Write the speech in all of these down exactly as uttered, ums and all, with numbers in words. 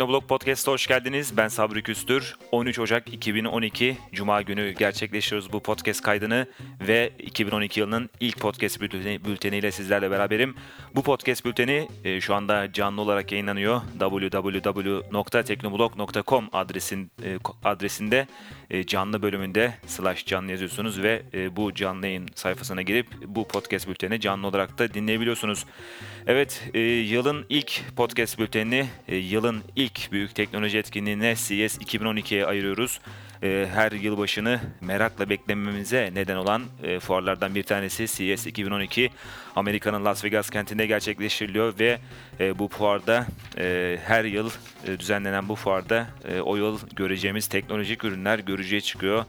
Teknoblog Podcast'a hoş geldiniz. Ben Sabri Küstür. on üç Ocak iki bin on iki Cuma günü gerçekleştiriyoruz bu podcast kaydını ve iki bin on iki yılının ilk podcast bülteni, bülteniyle sizlerle beraberim. Bu podcast bülteni e, şu anda canlı olarak yayınlanıyor. double-u double-u double-u nokta teknoblog nokta com adresin e, adresinde e, canlı bölümünde slash canlı yazıyorsunuz ve e, bu canlı yayın sayfasına girip bu podcast bülteni canlı olarak da dinleyebiliyorsunuz. Evet, e, yılın ilk podcast bültenini, e, yılın ilk büyük teknoloji etkinliğine C E S iki bin on ikiye ayırıyoruz. E, her yılbaşını merakla beklememize neden olan e, fuarlardan bir tanesi C E S iki bin on iki. Amerika'nın Las Vegas kentinde gerçekleştiriliyor ve e, bu fuarda e, her yıl e, düzenlenen bu fuarda e, o yıl göreceğimiz teknolojik ürünler görücüye çıkıyor.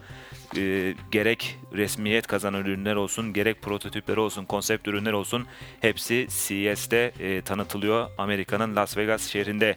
E, gerek resmiyet kazanan ürünler olsun, gerek prototipleri olsun, konsept ürünler olsun hepsi C E S'te e, tanıtılıyor Amerika'nın Las Vegas şehrinde.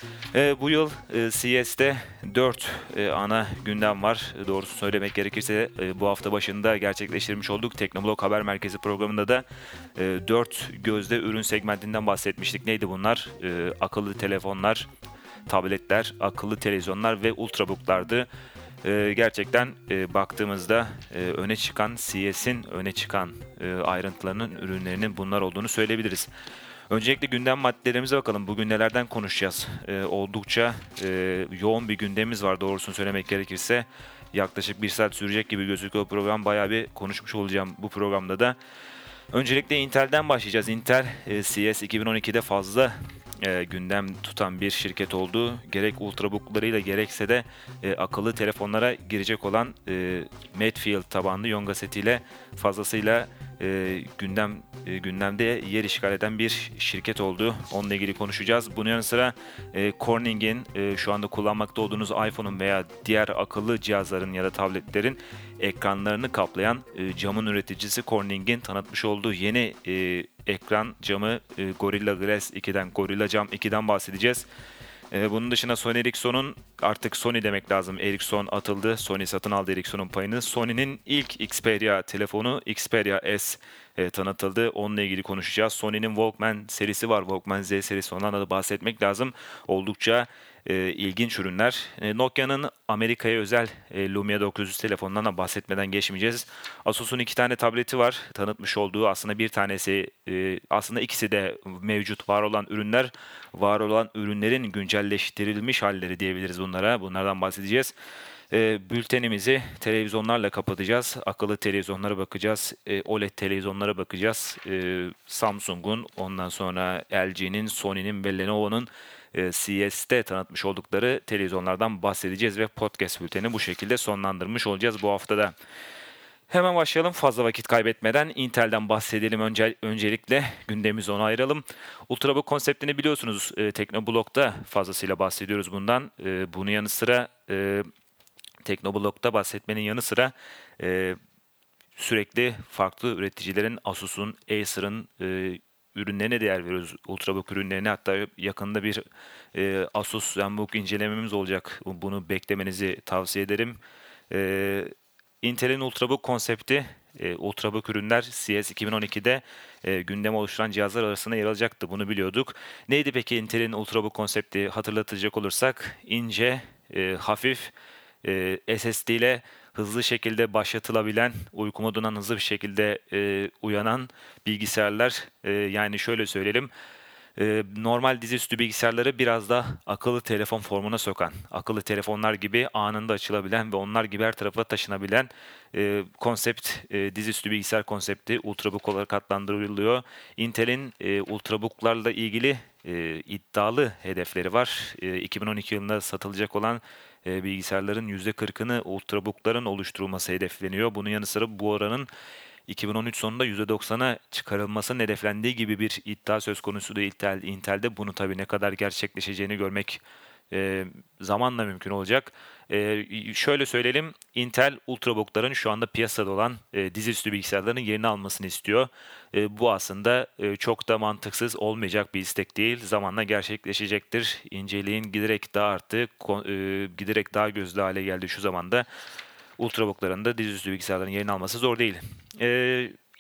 E, bu yıl e, C E S'te dört e, ana gündem var. E, doğrusu söylemek gerekirse e, bu hafta başında gerçekleştirmiş olduk. Teknoblog Haber Merkezi programında da e, dört gözde ürün segmentinden bahsetmiştik. Neydi bunlar? E, akıllı telefonlar, tabletler, akıllı televizyonlar ve ultrabooklardı. Ee, gerçekten e, baktığımızda e, öne çıkan C E S'in öne çıkan e, ayrıntılarının ürünlerinin bunlar olduğunu söyleyebiliriz. Öncelikle gündem maddelerimize bakalım. Bugün nelerden konuşacağız? E, oldukça e, yoğun bir gündemimiz var doğrusunu söylemek gerekirse. Yaklaşık bir saat sürecek gibi gözüküyor program. Bayağı bir konuşmuş olacağım bu programda da. Öncelikle Intel'den başlayacağız. Intel e, C E S iki bin on ikide fazla E, gündem tutan bir şirket oldu. Gerek ultrabooklarıyla gerekse de e, akıllı telefonlara girecek olan e, Medfield tabanlı Yonga setiyle fazlasıyla e, gündem e, gündemde yer işgal eden bir şirket oldu. Onunla ilgili konuşacağız. Bunun yanı sıra e, Corning'in e, şu anda kullanmakta olduğunuz iPhone'un veya diğer akıllı cihazların ya da tabletlerin ekranlarını kaplayan e, camın üreticisi Corning'in tanıtmış olduğu yeni e, ekran camı e, Gorilla Glass ikiden, Gorilla Cam ikiden bahsedeceğiz. E, bunun dışında Sony Ericsson'un, artık Sony demek lazım, Ericsson atıldı. Sony satın aldı Ericsson'un payını. Sony'nin ilk Xperia telefonu Xperia S e, tanıtıldı. Onunla ilgili konuşacağız. Sony'nin Walkman serisi var. Walkman Z serisi, ondan da bahsetmek lazım. Oldukça e, ilginç ürünler. E, Nokia'nın Amerika'ya özel e, Lumia dokuz yüz telefonundan da bahsetmeden geçmeyeceğiz. Asus'un iki tane tableti var. Tanıtmış olduğu, aslında bir tanesi, e, aslında ikisi de mevcut var olan ürünler. Var olan ürünlerin güncelleştirilmiş halleri diyebiliriz bunlara. Bunlardan bahsedeceğiz. E, bültenimizi televizyonlarla kapatacağız. Akıllı televizyonlara bakacağız. E, O L E D televizyonlara bakacağız. E, Samsung'un, ondan sonra L G'nin, Sony'nin ve Lenovo'nun e, C E S'te tanıtmış oldukları televizyonlardan bahsedeceğiz ve podcast bülteni bu şekilde sonlandırmış olacağız bu haftada. Hemen başlayalım fazla vakit kaybetmeden. Intel'den bahsedelim önce, öncelikle. Gündemimizi ona ayıralım. Ultrabook konseptini biliyorsunuz. E, Teknoblog'da fazlasıyla bahsediyoruz bundan. E, bunun yanı sıra e, Teknoblog'da bahsetmenin yanı sıra e, sürekli farklı üreticilerin, Asus'un, Acer'ın e, ürünlerine değer veriyoruz. Ultrabook ürünlerine, hatta yakında bir e, Asus ZenBook incelememiz olacak. Bunu beklemenizi tavsiye ederim. E, Intel'in Ultrabook konsepti, e, Ultrabook ürünler C E S iki bin on ikide e, gündem oluşturan cihazlar arasında yer alacaktı. Bunu biliyorduk. Neydi peki Intel'in Ultrabook konsepti? Hatırlatacak olursak, ince, e, hafif, e, S S D ile hızlı şekilde başlatılabilen, uyku modundan hızlı bir şekilde e, uyanan bilgisayarlar. E, yani şöyle söyleyelim. e, normal dizüstü bilgisayarları biraz da akıllı telefon formuna sokan, akıllı telefonlar gibi anında açılabilen ve onlar gibi her tarafa taşınabilen e, konsept, e, dizüstü bilgisayar konsepti Ultrabook olarak adlandırılıyor. Intel'in e, Ultrabook'larla ilgili e, iddialı hedefleri var. E, iki bin on iki yılında satılacak olan e, bilgisayarların yüzde kırkını Ultrabook'ların oluşturulması hedefleniyor. Bunun yanı sıra bu oranın iki bin on üç sonunda yüzde doksana çıkarılması hedeflendiği gibi bir iddia söz konusu da Intel, Intel'de. Bunu tabii ne kadar gerçekleşeceğini görmek e, zamanla mümkün olacak. E, şöyle söyleyelim, Intel Ultrabook'ların şu anda piyasada olan e, dizüstü bilgisayarların yerini almasını istiyor. E, bu aslında e, çok da mantıksız olmayacak bir istek değil. Zamanla gerçekleşecektir. İnceliğin giderek daha arttı, ko- e, giderek daha gözlü hale geldi şu zamanda. Ultrabook'ların da dizüstü bilgisayarların yerini alması zor değil. Ee,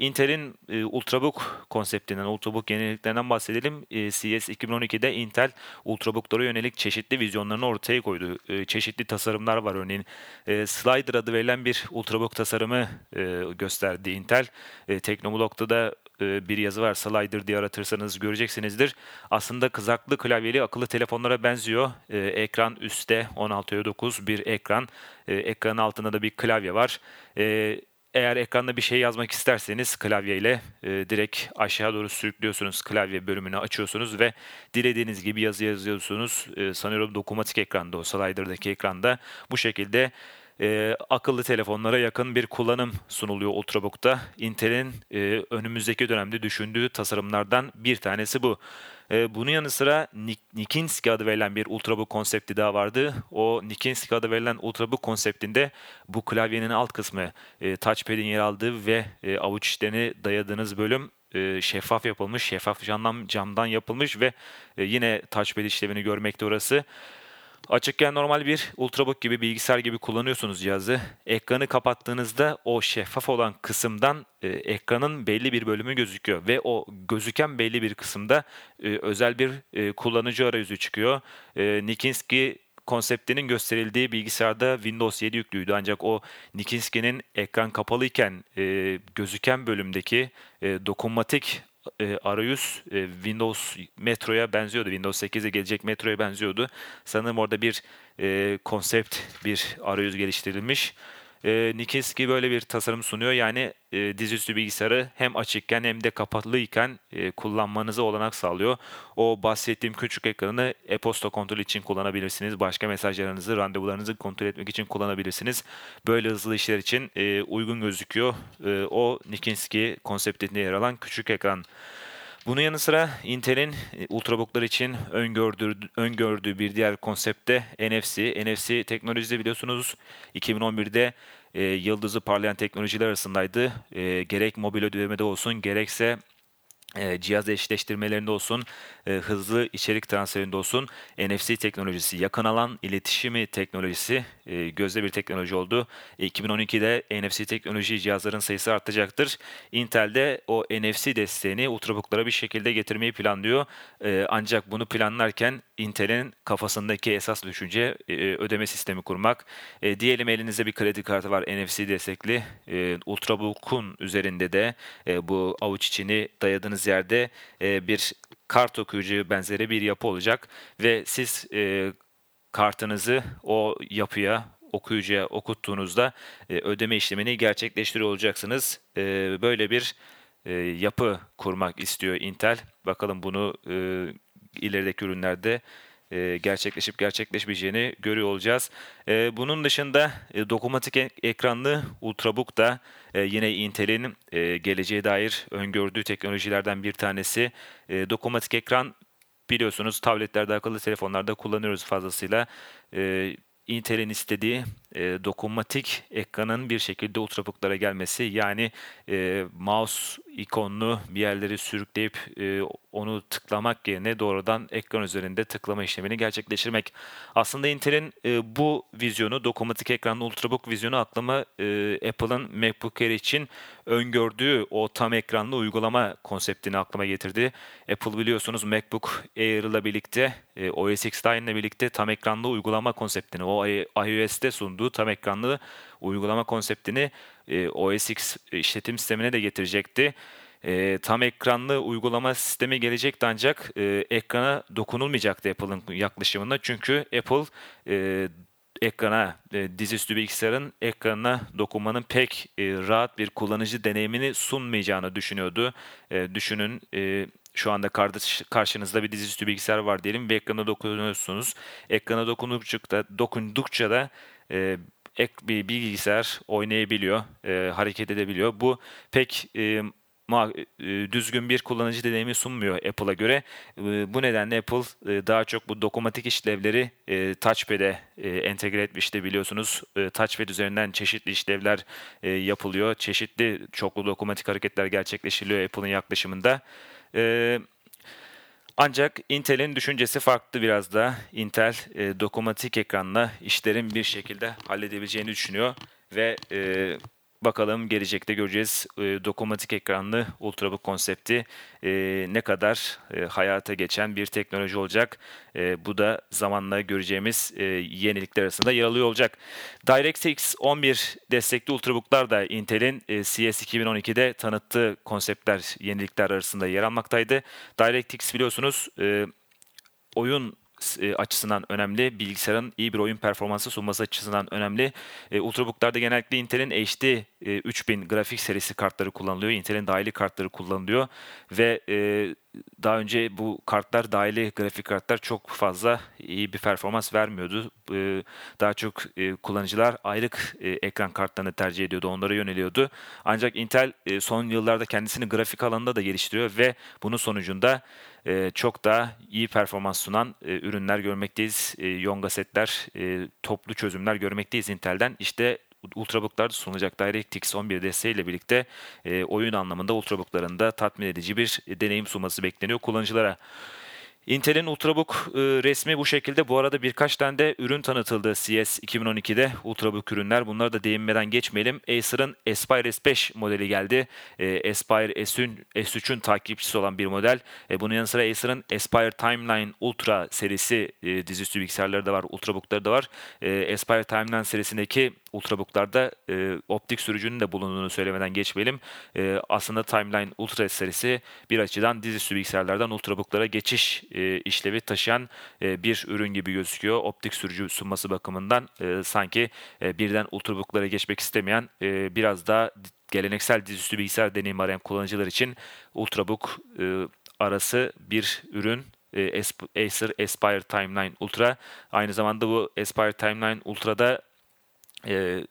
Intel'in e, Ultrabook konseptinden, Ultrabook yeniliklerinden bahsedelim. E, C E S iki bin on ikide Intel Ultrabook'lara yönelik çeşitli vizyonlarını ortaya koydu. E, çeşitli tasarımlar var örneğin. E, Slider adı verilen bir Ultrabook tasarımı e, gösterdi Intel. E, Teknoblog'da da e, bir yazı var. Slider diye aratırsanız göreceksinizdir. Aslında kızaklı klavyeli akıllı telefonlara benziyor. E, ekran üstte on altıya dokuz bir ekran. E, ekranın altında da bir klavye var. E, Eğer ekranda bir şey yazmak isterseniz klavyeyle e, direkt aşağı doğru sürüklüyorsunuz. Klavye bölümünü açıyorsunuz ve dilediğiniz gibi yazı yazıyorsunuz. E, sanıyorum dokunmatik ekranda, o slider'daki ekranda bu şekilde e, akıllı telefonlara yakın bir kullanım sunuluyor Ultrabook'ta. Intel'in e, önümüzdeki dönemde düşündüğü tasarımlardan bir tanesi bu. E, bunun yanı sıra Nikinsky adı verilen bir Ultrabook konsepti daha vardı. O Nikinsky adı verilen Ultrabook konseptinde bu klavyenin alt kısmı, e, touchpad'in yer aldığı ve e, avuç içlerini dayadığınız bölüm e, şeffaf yapılmış, şeffaf camdan, camdan yapılmış ve e, yine touchpad işlevini görmekte orası. Açıkken normal bir Ultrabook gibi, bilgisayar gibi kullanıyorsunuz cihazı. Ekranı kapattığınızda o şeffaf olan kısımdan e, ekranın belli bir bölümü gözüküyor ve o gözüken belli bir kısımda e, özel bir e, kullanıcı arayüzü çıkıyor. E, Nikinsky konseptinin gösterildiği bilgisayarda Windows yedi yüklüydü, ancak o Nikinsky'nin ekran kapalıyken e, gözüken bölümdeki e, dokunmatik e, arayüz e, Windows Metro'ya benziyordu. Windows sekiz'e gelecek Metro'ya benziyordu. Sanırım orada bir e, konsept, bir arayüz geliştirilmiş. E, Nikinsky böyle bir tasarım sunuyor. Yani e, dizüstü bilgisayarı hem açıkken hem de kapalıyken e, kullanmanıza olanak sağlıyor. O bahsettiğim küçük ekranı e-posta kontrolü için kullanabilirsiniz. Başka mesajlarınızı, randevularınızı kontrol etmek için kullanabilirsiniz. Böyle hızlı işler için e, uygun gözüküyor. E, o Nikinsky konseptinde yer alan küçük ekran. Bunun yanı sıra Intel'in e, Ultrabook'lar için öngördüğü, öngördüğü bir diğer konsept de N F C. N F C teknolojisi biliyorsunuz iki bin on birde e, yıldızı parlayan teknolojiler arasındaydı. E, gerek mobil ödemede olsun, gerekse e, cihaz eşleştirmelerinde olsun, e, hızlı içerik transferinde olsun, N F C teknolojisi, yakın alan iletişimi teknolojisi e, gözde bir teknoloji oldu. E, iki bin on ikide N F C teknoloji cihazların sayısı artacaktır. Intel de o N F C desteğini Ultrabook'lara bir şekilde getirmeyi planlıyor. E, ancak bunu planlarken Intel'in kafasındaki esas düşünce e, ödeme sistemi kurmak. E, diyelim elinizde bir kredi kartı var, N F C destekli. E, Ultrabook'un üzerinde de e, bu avuç içini dayadığınız yerde e, bir kart okuyucu benzeri bir yapı olacak ve siz e, kartınızı o yapıya, okuyucuya okuttuğunuzda e, ödeme işlemini gerçekleştiriyor olacaksınız. E, böyle bir e, yapı kurmak istiyor Intel. Bakalım bunu e, ilerideki ürünlerde e, gerçekleşip gerçekleşmeyeceğini görüyor olacağız. E, bunun dışında e, dokunmatik ek- ekranlı Ultrabook da e, yine Intel'in e, geleceğe dair öngördüğü teknolojilerden bir tanesi. E, dokunmatik ekran biliyorsunuz tabletlerde, akıllı telefonlarda kullanıyoruz fazlasıyla. E, Intel'in istediği e, dokunmatik ekranın bir şekilde Ultrabook'lara gelmesi, yani e, mouse ikonunu bir yerleri sürükleyip e, onu tıklamak yerine doğrudan ekran üzerinde tıklama işlemini gerçekleştirmek. Aslında Intel'in e, bu vizyonu, dokunmatik ekranlı Ultrabook vizyonu aklıma e, Apple'ın MacBook Air için öngördüğü o tam ekranlı uygulama konseptini aklıma getirdi. Apple biliyorsunuz MacBook Air ile birlikte e, O S X Line'le birlikte tam ekranlı uygulama konseptini, o iOS'te sunduğu tam ekranlı uygulama konseptini e, O S X işletim sistemine de getirecekti. E, tam ekranlı uygulama sistemi gelecekti, ancak e, ekrana dokunulmayacaktı Apple'ın yaklaşımında. Çünkü Apple e, ekrana, e, dizüstü bilgisayarın ekranına dokunmanın pek e, rahat bir kullanıcı deneyimini sunmayacağını düşünüyordu. E, düşünün, e, şu anda kardeş, karşınızda bir dizüstü bilgisayar var diyelim ve ekrana dokunuyorsunuz. Ekrana dokundukça da, dokundukça da e, ek bir bilgisayar oynayabiliyor, e, hareket edebiliyor. Bu pek e, ma- e, düzgün bir kullanıcı deneyimi sunmuyor Apple'a göre. E, Bu nedenle Apple e, daha çok bu dokunmatik işlevleri e, Touchpad'e e, entegre etmişti biliyorsunuz. E, Touchpad üzerinden çeşitli işlevler e, yapılıyor. Çeşitli çoklu dokunmatik hareketler gerçekleştiriliyor Apple'ın yaklaşımında. E, Ancak Intel'in düşüncesi farklı biraz da. Intel e, dokunmatik ekranla işlerin bir şekilde halledebileceğini düşünüyor ve e, bakalım gelecekte göreceğiz. E, dokunmatik ekranlı Ultrabook konsepti e, ne kadar e, hayata geçen bir teknoloji olacak. E, bu da zamanla göreceğimiz e, yenilikler arasında yer alıyor olacak. DirectX on bir destekli Ultrabook'lar da Intel'in e, C S iki bin on ikide tanıttığı konseptler, yenilikler arasında yer almaktaydı. DirectX biliyorsunuz e, oyun e, açısından önemli. Bilgisayarın iyi bir oyun performansı sunması açısından önemli. E, Ultrabook'larda genellikle Intel'in H D e, üç bin grafik serisi kartları kullanılıyor. Intel'in dahili kartları kullanılıyor ve e, daha önce bu kartlar, dahili grafik kartlar çok fazla iyi bir performans vermiyordu. E, daha çok e, kullanıcılar ayrık e, ekran kartlarını tercih ediyordu, onlara yöneliyordu. Ancak Intel e, son yıllarda kendisini grafik alanında da geliştiriyor ve bunun sonucunda e, çok daha iyi performans sunan e, ürünler görmekteyiz. E, Yonga setler, e, toplu çözümler görmekteyiz Intel'den. İşte Ultrabook'larda sunulacak DirectX on bir desteğiyle birlikte e, oyun anlamında Ultrabook'ların da tatmin edici bir e, deneyim sunması bekleniyor kullanıcılara. Intel'in Ultrabook e, resmi bu şekilde. Bu arada birkaç tane de ürün tanıtıldı C S iki bin on ikide Ultrabook ürünler. Bunları da değinmeden geçmeyelim. Acer'ın Aspire S beş modeli geldi. E, Aspire S üçün, S üçün takipçisi olan bir model. E, bunun yanı sıra Acer'ın Aspire Timeline Ultra serisi e, dizüstü bilgisayarları da var, Ultrabook'ları da var. E, Aspire Timeline serisindeki Ultrabook'larda e, optik sürücünün de bulunduğunu söylemeden geçmeyelim. E, aslında Timeline Ultra serisi bir açıdan dizüstü bilgisayarlardan Ultrabook'lara geçiş e, işlevi taşıyan e, bir ürün gibi gözüküyor. Optik sürücü sunması bakımından e, sanki e, birden Ultrabook'lara geçmek istemeyen e, biraz daha geleneksel dizüstü bilgisayar deneyimi arayan kullanıcılar için Ultrabook e, arası bir ürün. E, Acer Aspire Timeline Ultra. Aynı zamanda bu Aspire Timeline Ultra'da e,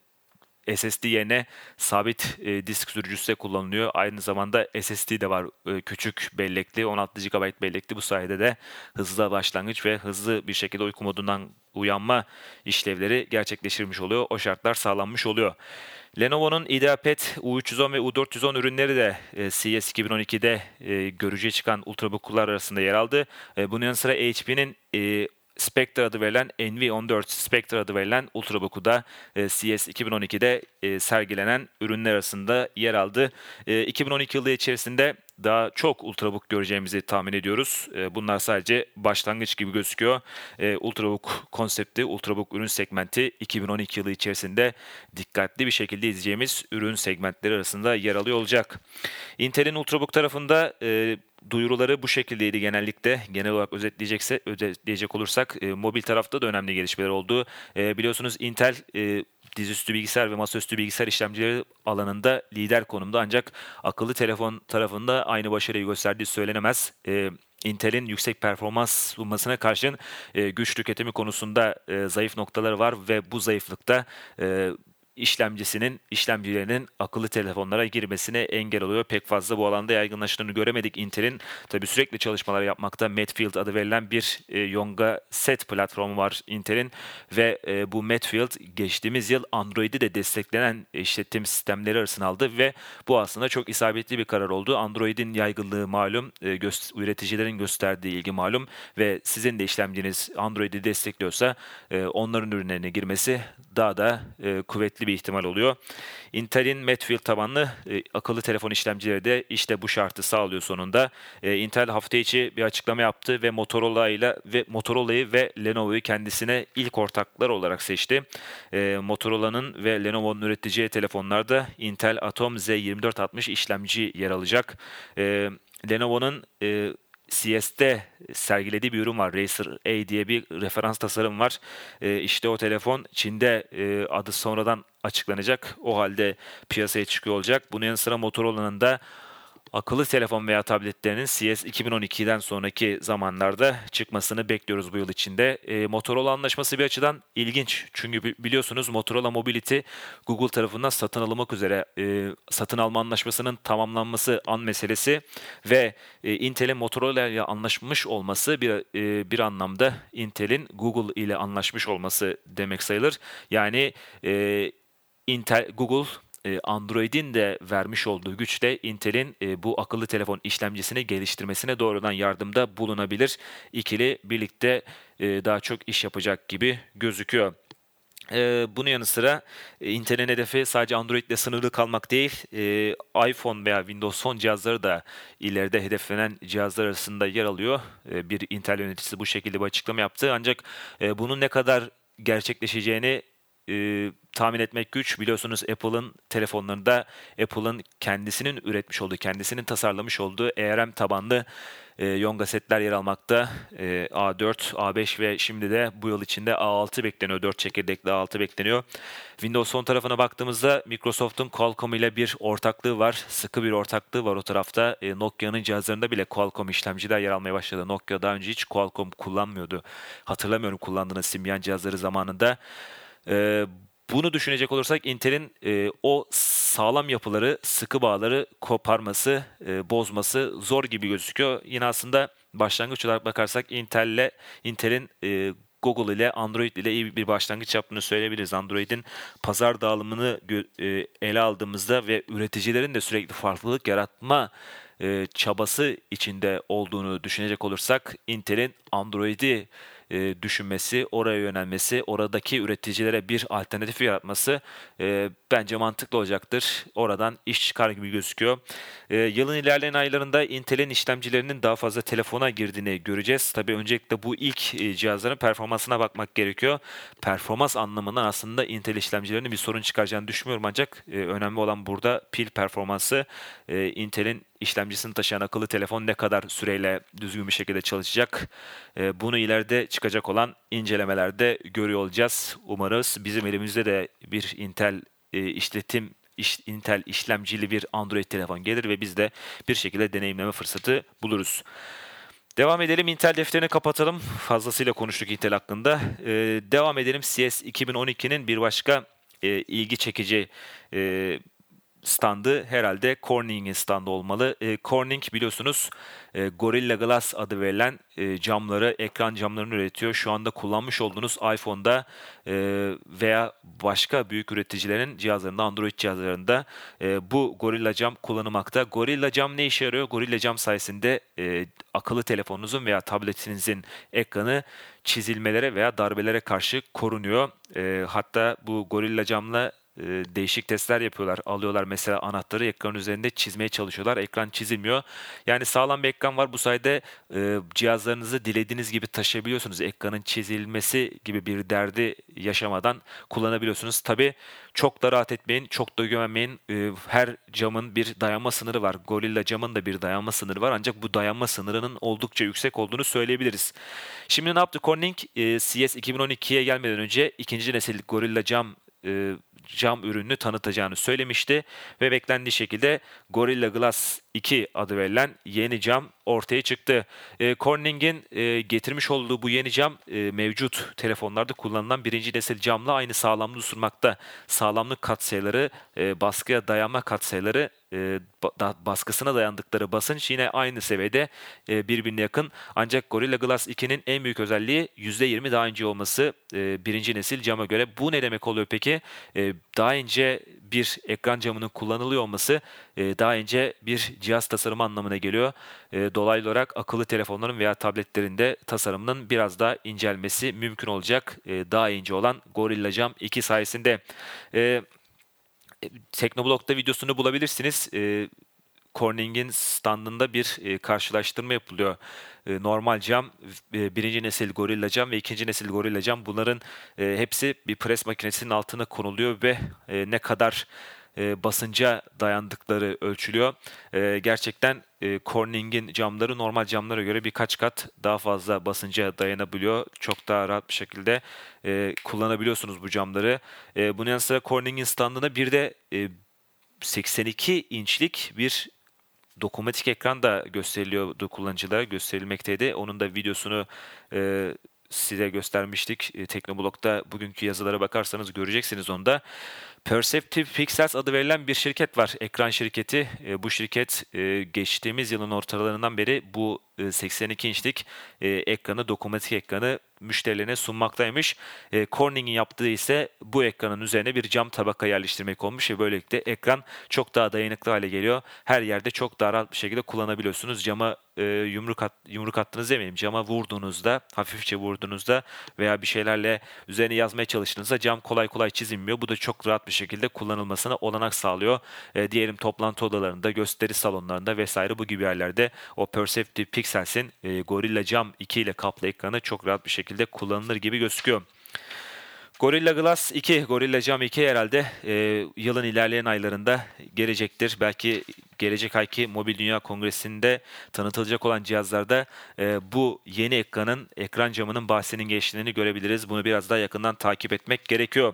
S S D yerine sabit e, disk sürücüsü de kullanılıyor. Aynı zamanda S S D de var, e, küçük bellekli, on altı gigabayt bellekli. Bu sayede de hızlı başlangıç ve hızlı bir şekilde uyku modundan uyanma işlevleri gerçekleştirilmiş oluyor. O şartlar sağlanmış oluyor. Lenovo'nun IdeaPad U üç yüz on ve U dört yüz on ürünleri de e, C S iki bin on ikide e, görücüye çıkan Ultrabook'lar arasında yer aldı. E, bunun yanı sıra H P'nin e, Spectre adı verilen N V on dört Spectre adı verilen Ultrabook'u da e, C S iki bin on ikide e, sergilenen ürünler arasında yer aldı. E, iki bin on iki yılı içerisinde daha çok Ultrabook göreceğimizi tahmin ediyoruz. E, bunlar sadece başlangıç gibi gözüküyor. E, Ultrabook konsepti, Ultrabook ürün segmenti iki bin on iki yılı içerisinde dikkatli bir şekilde izleyeceğimiz ürün segmentleri arasında yer alıyor olacak. Intel'in Ultrabook tarafında e, duyuruları bu şekildeydi genellikle. Genel olarak özetleyecekse özetleyecek olursak e, mobil tarafta da önemli gelişmeler oldu. E, biliyorsunuz Intel e, dizüstü bilgisayar ve masaüstü bilgisayar işlemcileri alanında lider konumda, ancak akıllı telefon tarafında aynı başarıyı gösterdiği söylenemez. E, Intel'in yüksek performans sunmasına karşın e, güç tüketimi konusunda e, zayıf noktaları var ve bu zayıflıkta e, işlemcisinin, işlemcilerinin akıllı telefonlara girmesine engel oluyor. Pek fazla bu alanda yaygınlaştığını göremedik Intel'in. Tabii sürekli çalışmalar yapmakta. Matfield adı verilen bir e, Yonga set platformu var Intel'in ve e, bu Matfield geçtiğimiz yıl Android'i de desteklenen işletim sistemleri arasına aldı ve bu aslında çok isabetli bir karar oldu. Android'in yaygınlığı malum, e, gö- üreticilerin gösterdiği ilgi malum ve sizin de işlemciniz Android'i destekliyorsa e, onların ürünlerine girmesi daha da e, kuvvetli bir ihtimal oluyor. Intel'in Matfield tabanlı e, akıllı telefon işlemcileri de işte bu şartı sağlıyor sonunda. E, Intel hafta içi bir açıklama yaptı ve Motorola ile ve Motorola'yı ve Lenovo'yu kendisine ilk ortaklar olarak seçti. E, Motorola'nın ve Lenovo'nun üreteceği telefonlarda Intel Atom Z yirmi dört altmış işlemci yer alacak. E, Lenovo'nun e, C S'te sergilediği bir ürün var. Razer A diye bir referans tasarım var. E, işte o telefon Çin'de e, adı sonradan açıklanacak. O halde piyasaya çıkıyor olacak. Bunun yanı sıra Motorola'nın da akıllı telefon veya tabletlerinin C S iki bin on ikiden sonraki zamanlarda çıkmasını bekliyoruz bu yıl içinde. E, Motorola anlaşması bir açıdan ilginç. Çünkü biliyorsunuz Motorola Mobility Google tarafından satın alınmak üzere, e, satın alma anlaşmasının tamamlanması an meselesi ve e, Intel'in Motorola ile anlaşmış olması bir e, bir anlamda Intel'in Google ile anlaşmış olması demek sayılır. Yani e, Intel, Google Android'in de vermiş olduğu güçle Intel'in bu akıllı telefon işlemcisini geliştirmesine doğrudan yardımda bulunabilir. İkili birlikte daha çok iş yapacak gibi gözüküyor. Ee, bunun yanı sıra e, Intel'in hedefi sadece Android ile sınırlı kalmak değil, e, iPhone veya Windows Phone cihazları da ileride hedeflenen cihazlar arasında yer alıyor. E, bir Intel yöneticisi bu şekilde bir açıklama yaptı. Ancak e, bunun ne kadar gerçekleşeceğini e, tahmin etmek güç. Biliyorsunuz Apple'ın telefonlarında Apple'ın kendisinin üretmiş olduğu, kendisinin tasarlamış olduğu A R M tabanlı e, Yonga setler yer almakta. E, A dört, A beş ve şimdi de bu yıl içinde A altı bekleniyor. dört çekirdekli A altı bekleniyor. Windows Phone tarafına baktığımızda Microsoft'un Qualcomm ile bir ortaklığı var. Sıkı bir ortaklığı var o tarafta. E, Nokia'nın cihazlarında bile Qualcomm işlemciler yer almaya başladı. Nokia daha önce hiç Qualcomm kullanmıyordu. Hatırlamıyorum kullandığını Symbian cihazları zamanında. E, Bunu düşünecek olursak Intel'in e, o sağlam yapıları, sıkı bağları koparması, e, bozması zor gibi gözüküyor. Yine aslında başlangıç olarak bakarsak Intel'le Intel'in e, Google ile Android ile iyi bir başlangıç yaptığını söyleyebiliriz. Android'in pazar dağılımını gö- e, ele aldığımızda ve üreticilerin de sürekli farklılık yaratma e, çabası içinde olduğunu düşünecek olursak Intel'in Android'i e, düşünmesi, oraya yönelmesi, oradaki üreticilere bir alternatif yaratması e, bence mantıklı olacaktır. Oradan iş çıkar gibi gözüküyor. E, yılın ilerleyen aylarında Intel'in işlemcilerinin daha fazla telefona girdiğini göreceğiz. Tabii öncelikle bu ilk e, cihazların performansına bakmak gerekiyor. Performans anlamından aslında Intel işlemcilerinin bir sorun çıkaracağını düşünmüyorum ancak e, önemli olan burada pil performansı. E, Intel'in işlemcisini taşıyan akıllı telefon ne kadar süreyle düzgün bir şekilde çalışacak? E, bunu ileride çıkacak olan incelemelerde görüyor olacağız. Umarız bizim elimizde de bir Intel e, işletim iş, Intel işlemcili bir Android telefon gelir ve biz de bir şekilde deneyimleme fırsatı buluruz. Devam edelim. Intel defterini kapatalım. Fazlasıyla konuştuk Intel hakkında. Ee, devam edelim. C E S iki bin on ikinin bir başka e, ilgi çekici e, standı herhalde Corning'in standı olmalı. E, Corning biliyorsunuz e, Gorilla Glass adı verilen e, camları, ekran camlarını üretiyor. Şu anda kullanmış olduğunuz iPhone'da e, veya başka büyük üreticilerin cihazlarında, Android cihazlarında e, bu Gorilla cam kullanılmakta. Gorilla cam ne işe yarıyor? Gorilla cam sayesinde e, akıllı telefonunuzun veya tabletinizin ekranı çizilmelere veya darbelere karşı korunuyor. E, hatta bu Gorilla camla e, değişik testler yapıyorlar. Alıyorlar mesela anahtarı ekran üzerinde çizmeye çalışıyorlar. Ekran çizilmiyor. Yani sağlam bir ekran var. Bu sayede e, cihazlarınızı dilediğiniz gibi taşıyabiliyorsunuz. Ekranın çizilmesi gibi bir derdi yaşamadan kullanabiliyorsunuz. Tabii çok da rahat etmeyin, çok da güvenmeyin. E, her camın bir dayanma sınırı var. Gorilla camın da bir dayanma sınırı var. Ancak bu dayanma sınırının oldukça yüksek olduğunu söyleyebiliriz. Şimdi ne yaptı Corning? E, C E S iki bin on ikiye gelmeden önce ikinci nesil Gorilla cam e, cam ürününü tanıtacağını söylemişti ve beklendiği şekilde Gorilla Glass iki adı verilen yeni cam ortaya çıktı. E, Corning'in e, getirmiş olduğu bu yeni cam e, mevcut telefonlarda kullanılan birinci nesil camla aynı sağlamlığı sunmakta. Sağlamlık katsayıları, e, baskıya dayanma katsayıları, e, ba- da- baskısına dayandıkları basınç yine aynı seviyede e, birbirine yakın. Ancak Gorilla Glass ikinin en büyük özelliği yüzde yirmi daha ince olması e, birinci nesil cama göre. Bu ne demek oluyor peki? E, daha ince bir ekran camının kullanılıyor olması e, daha ince bir cihaz tasarımı anlamına geliyor. E, dolaylı olarak akıllı telefonların veya tabletlerinde tasarımının biraz daha incelmesi mümkün olacak. E, daha ince olan Gorilla Cam iki sayesinde. E, Teknoblog'da videosunu bulabilirsiniz. E, Corning'in standında bir e, karşılaştırma yapılıyor. E, normal cam, e, birinci nesil Gorilla cam ve ikinci nesil Gorilla cam bunların e, hepsi bir pres makinesinin altına konuluyor ve e, ne kadar e, basınca dayandıkları ölçülüyor. E, gerçekten e, Corning'in camları normal camlara göre birkaç kat daha fazla basınca dayanabiliyor. Çok daha rahat bir şekilde e, kullanabiliyorsunuz bu camları. E, bunun yanı sıra Corning'in standına bir de e, seksen iki inçlik bir dokunmatik ekran da gösteriliyordu kullanıcılara, gösterilmekteydi. Onun da videosunu e, size göstermiştik. E, Teknoblog'da bugünkü yazılara bakarsanız göreceksiniz onu da. Perceptive Pixels adı verilen bir şirket var. Ekran şirketi. E, bu şirket e, geçtiğimiz yılın ortalarından beri bu e, seksen iki inçlik e, ekranı, dokunmatik ekranı müşterilerine sunmaktaymış. E, Corning'in yaptığı ise bu ekranın üzerine bir cam tabaka yerleştirmek olmuş ve böylelikle ekran çok daha dayanıklı hale geliyor. Her yerde çok daha rahat bir şekilde kullanabiliyorsunuz. Cama e, yumruk at, yumruk attınız demeyelim. Cama vurduğunuzda, hafifçe vurduğunuzda veya bir şeylerle üzerine yazmaya çalıştığınızda cam kolay kolay çizilmiyor. Bu da çok rahat bir şekilde kullanılmasına olanak sağlıyor. E, diyelim toplantı odalarında, gösteri salonlarında vesaire bu gibi yerlerde o Perceptive Pixels'in e, Gorilla Cam iki ile kaplı ekranı çok rahat bir şekilde kullanılır gibi gözüküyor. Gorilla Glass iki, Gorilla Cam iki herhalde e, yılın ilerleyen aylarında gelecektir. Belki gelecek ayki Mobil Dünya Kongresi'nde tanıtılacak olan cihazlarda e, bu yeni ekranın, ekran camının bahsinin geçtiğini görebiliriz. Bunu biraz daha yakından takip etmek gerekiyor.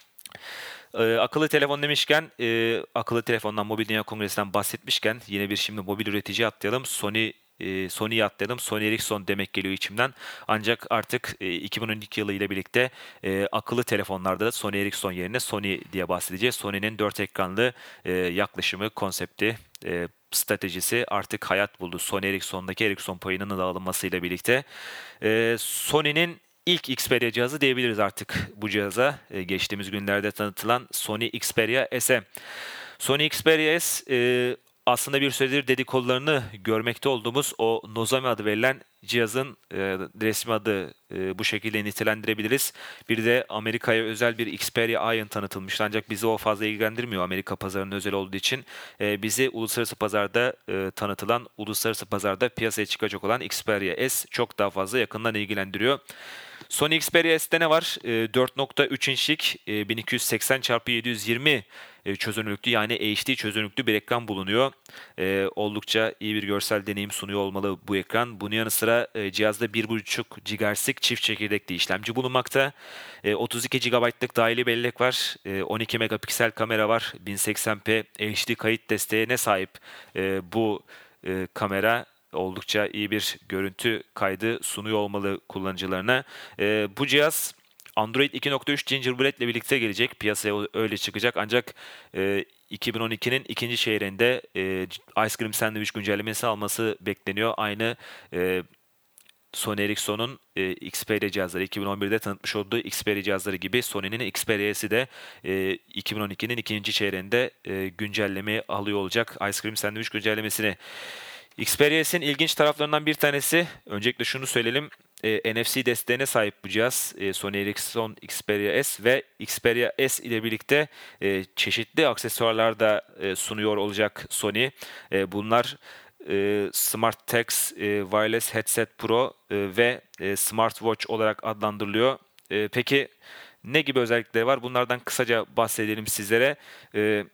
Ee, akıllı telefon demişken, e, akıllı telefondan Mobil Dünya Kongresi'nden bahsetmişken yine bir şimdi mobil üretici atlayalım. Sony e, Sony'yi atlayalım. Sony Ericsson demek geliyor içimden. Ancak artık e, iki bin on iki yılı ile birlikte e, akıllı telefonlarda da Sony Ericsson yerine Sony diye bahsedeceğiz. Sony'nin dört ekranlı e, yaklaşımı, konsepti, e, stratejisi artık hayat buldu. Sony Ericsson'daki Ericsson payının da alınmasıyla birlikte. E, Sony'nin İlk Xperia cihazı diyebiliriz artık bu cihaza. Ee, geçtiğimiz günlerde tanıtılan Sony Xperia S'e. Sony Xperia S e, aslında bir süredir dedikodularını görmekte olduğumuz o Nozami adı verilen cihazın e, resmi adı e, bu şekilde nitelendirebiliriz. Bir de Amerika'ya özel bir Xperia Ion tanıtılmıştı ancak bizi o fazla ilgilendirmiyor Amerika pazarının özel olduğu için. E, bizi uluslararası pazarda e, tanıtılan, uluslararası pazarda piyasaya çıkacak olan Xperia S çok daha fazla yakından ilgilendiriyor. Sony Xperia S'te ne var? E, dört nokta üç inçlik e, bin iki yüz seksen çarpı yedi yüz yirmi e, çözünürlüklü yani H D çözünürlüklü bir ekran bulunuyor. E, oldukça iyi bir görsel deneyim sunuyor olmalı bu ekran. Bunun yanı sıra e, cihazda bir buçuk gigahertzlik çift çekirdekli işlemci bulunmakta. E, otuz iki gigabaytlık dahili bellek var. E, on iki megapiksel kamera var. bin seksen p H D kayıt desteğine sahip e, bu e, kamera oldukça iyi bir görüntü kaydı sunuyor olmalı kullanıcılarına. E, bu cihaz Android iki nokta üç Gingerbread ile birlikte gelecek. Piyasaya öyle çıkacak. Ancak e, iki bin on ikinin ikinci çeyreğinde e, Ice Cream Sandwich güncellemesi alması bekleniyor. Aynı e, Sony Ericsson'un e, Xperia cihazları iki bin on birde tanıtmış olduğu Xperia cihazları gibi Sony'nin Xperia'si de e, iki bin on ikinin ikinci çeyreğinde e, güncelleme alıyor olacak. Ice Cream Sandwich güncellemesini. Xperia S'in ilginç taraflarından bir tanesi, öncelikle şunu söyleyelim, e, N F C desteğine sahip bu cihaz. E, Sony Ericsson Xperia S ve Xperia S ile birlikte e, çeşitli aksesuarlar da e, sunuyor olacak Sony. E, bunlar e, SmartTags, e, Wireless Headset Pro e, ve e, Smartwatch olarak adlandırılıyor. E, peki ne gibi özellikleri var? Bunlardan kısaca bahsedelim sizlere. E,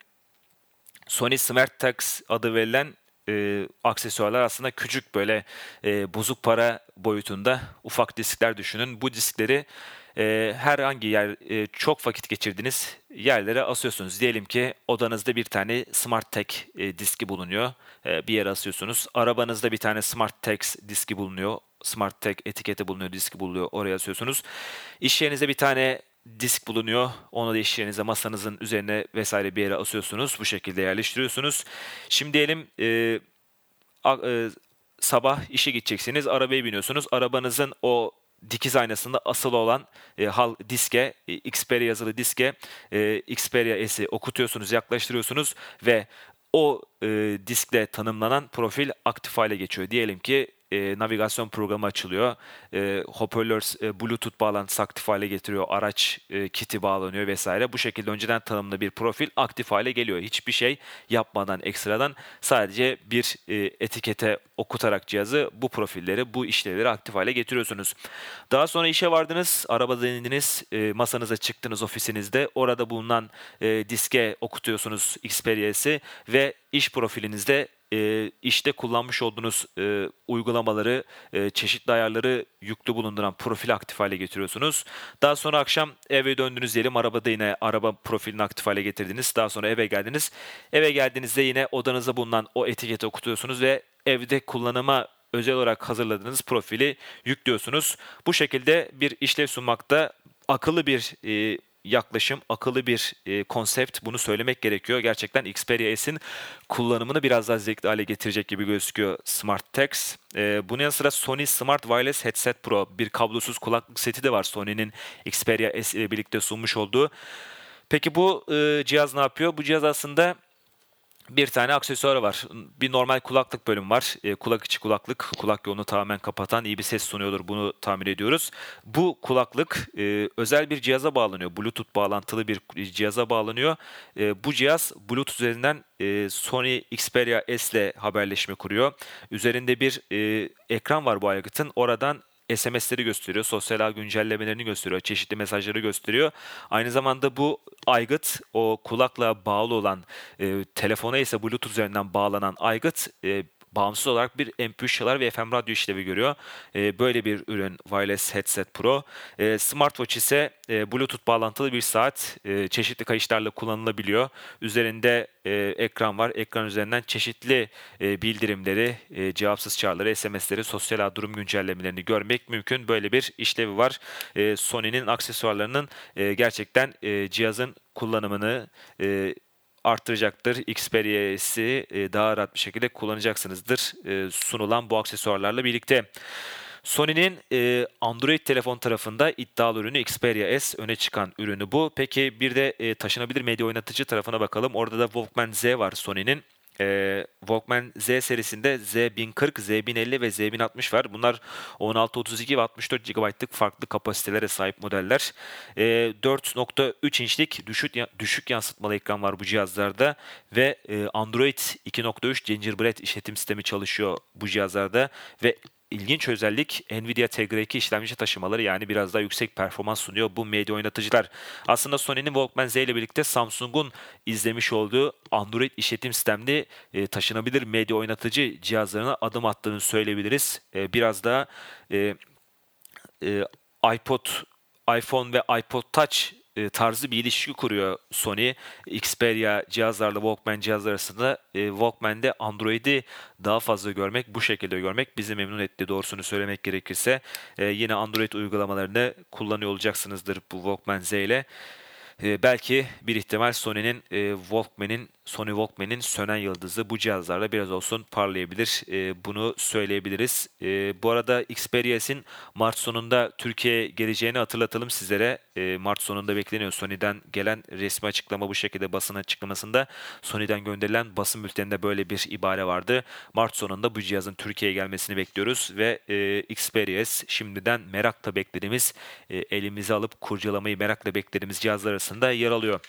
Sony SmartTags adı verilen e, aksesuarlar aslında küçük böyle e, bozuk para boyutunda ufak diskler düşünün. Bu diskleri e, herhangi yer e, çok vakit geçirdiğiniz yerlere asıyorsunuz. Diyelim ki odanızda bir tane SmartTag e, diski bulunuyor. E, bir yere asıyorsunuz. Arabanızda bir tane SmartTags diski bulunuyor. SmartTag etiketi bulunuyor, diski bulunuyor. Oraya asıyorsunuz. İş yerinizde bir tane disk bulunuyor. Onu da iş yerinize, masanızın üzerine vesaire bir yere asıyorsunuz. Bu şekilde yerleştiriyorsunuz. Şimdi diyelim e, a- e, sabah işe gideceksiniz. Arabaya biniyorsunuz. Arabanızın o dikiz aynasında asılı olan e, hal diske, e, Xperia yazılı diske e, Xperia S'i okutuyorsunuz, yaklaştırıyorsunuz ve o e, diskle tanımlanan profil aktif hale geçiyor. Diyelim ki e, navigasyon programı açılıyor. E, hoparlör, e, Bluetooth bağlantısı aktif hale getiriyor. Araç e, kiti bağlanıyor vesaire. Bu şekilde önceden tanımlı bir profil aktif hale geliyor. Hiçbir şey yapmadan ekstradan sadece bir e, etikete okutarak cihazı bu profilleri, bu işlevleri aktif hale getiriyorsunuz. Daha sonra işe vardınız, arabada indiniz, e, masanıza çıktınız ofisinizde. Orada bulunan e, diske okutuyorsunuz Xperia'sı ve iş profilinizde e, işte kullanmış olduğunuz e, uygulamaları, e, çeşitli ayarları yüklü bulunduran profili aktif hale getiriyorsunuz. Daha sonra akşam eve döndünüz diyelim. Arabada yine araba profilini aktif hale getirdiniz. Daha sonra eve geldiniz. Eve geldiğinizde yine odanızda bulunan o etiketi okutuyorsunuz ve evde kullanıma özel olarak hazırladığınız profili yüklüyorsunuz. Bu şekilde bir işlev sunmakta, akıllı bir e, yaklaşım, akıllı bir e, konsept. Bunu söylemek gerekiyor. Gerçekten Xperia S'in kullanımını biraz daha zevkli hale getirecek gibi gözüküyor SmartTags. E, bunun yanı sıra Sony Smart Wireless Headset Pro, bir kablosuz kulaklık seti de var Sony'nin Xperia S ile birlikte sunmuş olduğu. Peki bu e, cihaz ne yapıyor? Bu cihaz aslında bir tane aksesuarı var. Bir normal kulaklık bölümü var. E, kulak içi kulaklık, kulak yolunu tamamen kapatan, iyi bir ses sunuyordur, bunu tahmin ediyoruz. Bu kulaklık e, özel bir cihaza bağlanıyor. Bluetooth bağlantılı bir cihaza bağlanıyor. E, bu cihaz Bluetooth üzerinden e, Sony Xperia S ile haberleşme kuruyor. Üzerinde bir e, ekran var bu aygıtın. Oradan S M S'leri gösteriyor, sosyal ağ güncellemelerini gösteriyor, çeşitli mesajları gösteriyor. Aynı zamanda bu aygıt, o kulakla bağlı olan, e, telefona ise Bluetooth üzerinden bağlanan aygıt e, bağımsız olarak bir M P üç çalar ve F M radyo işlevi görüyor. E, böyle bir ürün Wireless Headset Pro. E, Smartwatch ise e, Bluetooth bağlantılı bir saat, e, çeşitli kayışlarla kullanılabiliyor. Üzerinde e, ekran var. Ekran üzerinden çeşitli e, bildirimleri, e, cevapsız çağrıları, S M S'leri, sosyal ağ durum güncellemelerini görmek mümkün. Böyle bir işlevi var. E, Sony'nin aksesuarlarının e, gerçekten e, cihazın kullanımını e, arttıracaktır. Xperia'sı e, daha rahat bir şekilde kullanacaksınızdır e, sunulan bu aksesuarlarla birlikte. Sony'nin e, Android telefon tarafında iddialı ürünü Xperia S, öne çıkan ürünü bu. Peki bir de e, taşınabilir medya oynatıcı tarafına bakalım. Orada da Walkman Z var Sony'nin. E, Walkman Z serisinde Z bin kırk, Z bin elli ve Z bin altmış var. Bunlar on altı otuz iki ve altmış dört gigabaytlık farklı kapasitelere sahip modeller. E, dört nokta üç inçlik düşük, düşük yansıtmalı ekran var bu cihazlarda ve e, Android iki nokta üç Gingerbread işletim sistemi çalışıyor bu cihazlarda ve İlginç özellik, Nvidia Tegra iki işlemci taşımaları, yani biraz daha yüksek performans sunuyor bu medya oynatıcılar. Aslında Sony'nin Walkman Z ile birlikte Samsung'un izlemiş olduğu Android işletim sistemli e, taşınabilir medya oynatıcı cihazlarına adım attığını söyleyebiliriz. E, biraz daha e, e, iPod, iPhone ve iPod Touch e, tarzı bir ilişki kuruyor Sony. Xperia cihazlarla Walkman cihazlar arasında e, Walkman'de Android'i daha fazla görmek, bu şekilde görmek bizi memnun etti, doğrusunu söylemek gerekirse. E, yine Android uygulamalarını kullanıyor olacaksınızdır bu Walkman Z ile. E, belki bir ihtimal Sony'nin e, Walkman'in Sony Walkman'in sönen yıldızı bu cihazlarla biraz olsun parlayabilir. E, bunu söyleyebiliriz. E, bu arada Xperia's'in Mart sonunda Türkiye'ye geleceğini hatırlatalım sizlere. E, Mart sonunda bekleniyor. Sony'den gelen resmi açıklama bu şekilde, basın açıklamasında Sony'den gönderilen basın bülteninde böyle bir ibare vardı. Mart sonunda bu cihazın Türkiye'ye gelmesini bekliyoruz ve e, Xperia şimdiden merakla beklediğimiz, e, elimize alıp kurcalamayı merakla beklediğimiz cihazlar arasında yer alıyor.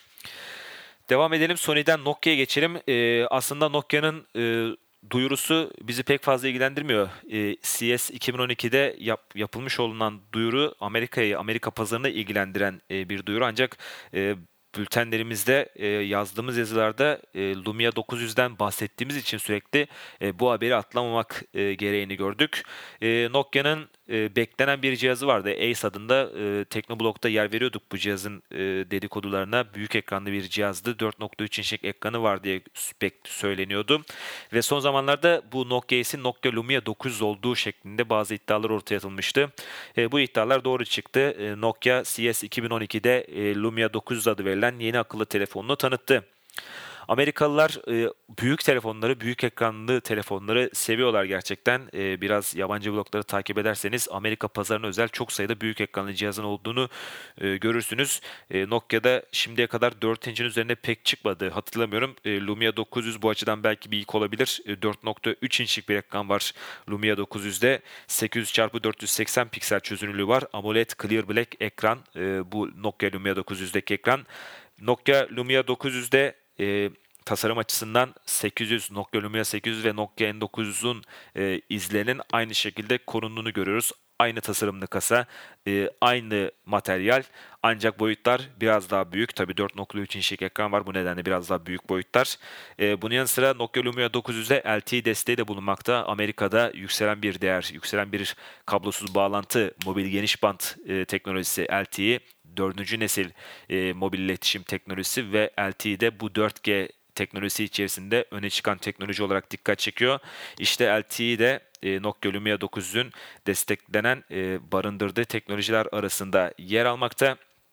Devam edelim. Sony'den Nokia'ya geçelim. Ee, aslında Nokia'nın e, duyurusu bizi pek fazla ilgilendirmiyor. E, C S iki bin on ikide yap, yapılmış olunan duyuru Amerika'yı, Amerika pazarını ilgilendiren e, bir duyuru. Ancak e, bültenlerimizde e, yazdığımız yazılarda e, Lumia dokuz yüzden bahsettiğimiz için sürekli e, bu haberi atlamamak e, gereğini gördük. E, Nokia'nın e, beklenen bir cihazı vardı. Ace adında, e, Teknoblog'da yer veriyorduk bu cihazın e, dedikodularına. Büyük ekranlı bir cihazdı. dört nokta üç inçlik ekranı var diye söyleniyordu. Ve son zamanlarda bu Nokia Ace'in Nokia Lumia dokuz yüz olduğu şeklinde bazı iddialar ortaya atılmıştı. E, bu iddialar doğru çıktı. E, Nokia C S iki bin on ikide e, Lumia dokuz yüz adı verilen yeni akıllı telefonunu tanıttı. Amerikalılar e, büyük telefonları, büyük ekranlı telefonları seviyorlar gerçekten. E, biraz yabancı blogları takip ederseniz Amerika pazarına özel çok sayıda büyük ekranlı cihazın olduğunu e, görürsünüz. E, Nokia'da şimdiye kadar dört incin üzerine pek çıkmadı. Hatırlamıyorum. E, Lumia dokuz yüz bu açıdan belki bir ilk olabilir. E, dört nokta üç inçlik bir ekran var Lumia dokuz yüzde. sekiz yüz çarpı dört yüz seksen piksel çözünürlüğü var. AMOLED Clear Black ekran. E, bu Nokia Lumia dokuz yüzdeki ekran. Nokia Lumia dokuz yüzde e, tasarım açısından sekiz yüz, Nokia Lumia sekiz yüz ve Nokia N dokuz yüzün e, izlerinin aynı şekilde korunduğunu görüyoruz. Aynı tasarımlı kasa, e, aynı materyal, ancak boyutlar biraz daha büyük. Tabii dört nokta üç inçlik ekran var, bu nedenle biraz daha büyük boyutlar. E, bunun yanı sıra Nokia Lumia dokuz yüzde L T E desteği de bulunmakta. Amerika'da yükselen bir değer, yükselen bir kablosuz bağlantı, mobil geniş bant e, teknolojisi L T E, dördüncü nesil e, mobil iletişim teknolojisi ve L T E'de bu dört G teknolojisi içerisinde öne çıkan teknoloji olarak dikkat çekiyor. İşte L T E'de e, Nokia Lumia dokuz yüzün desteklenen, e, barındırdığı teknolojiler arasında yer almakta.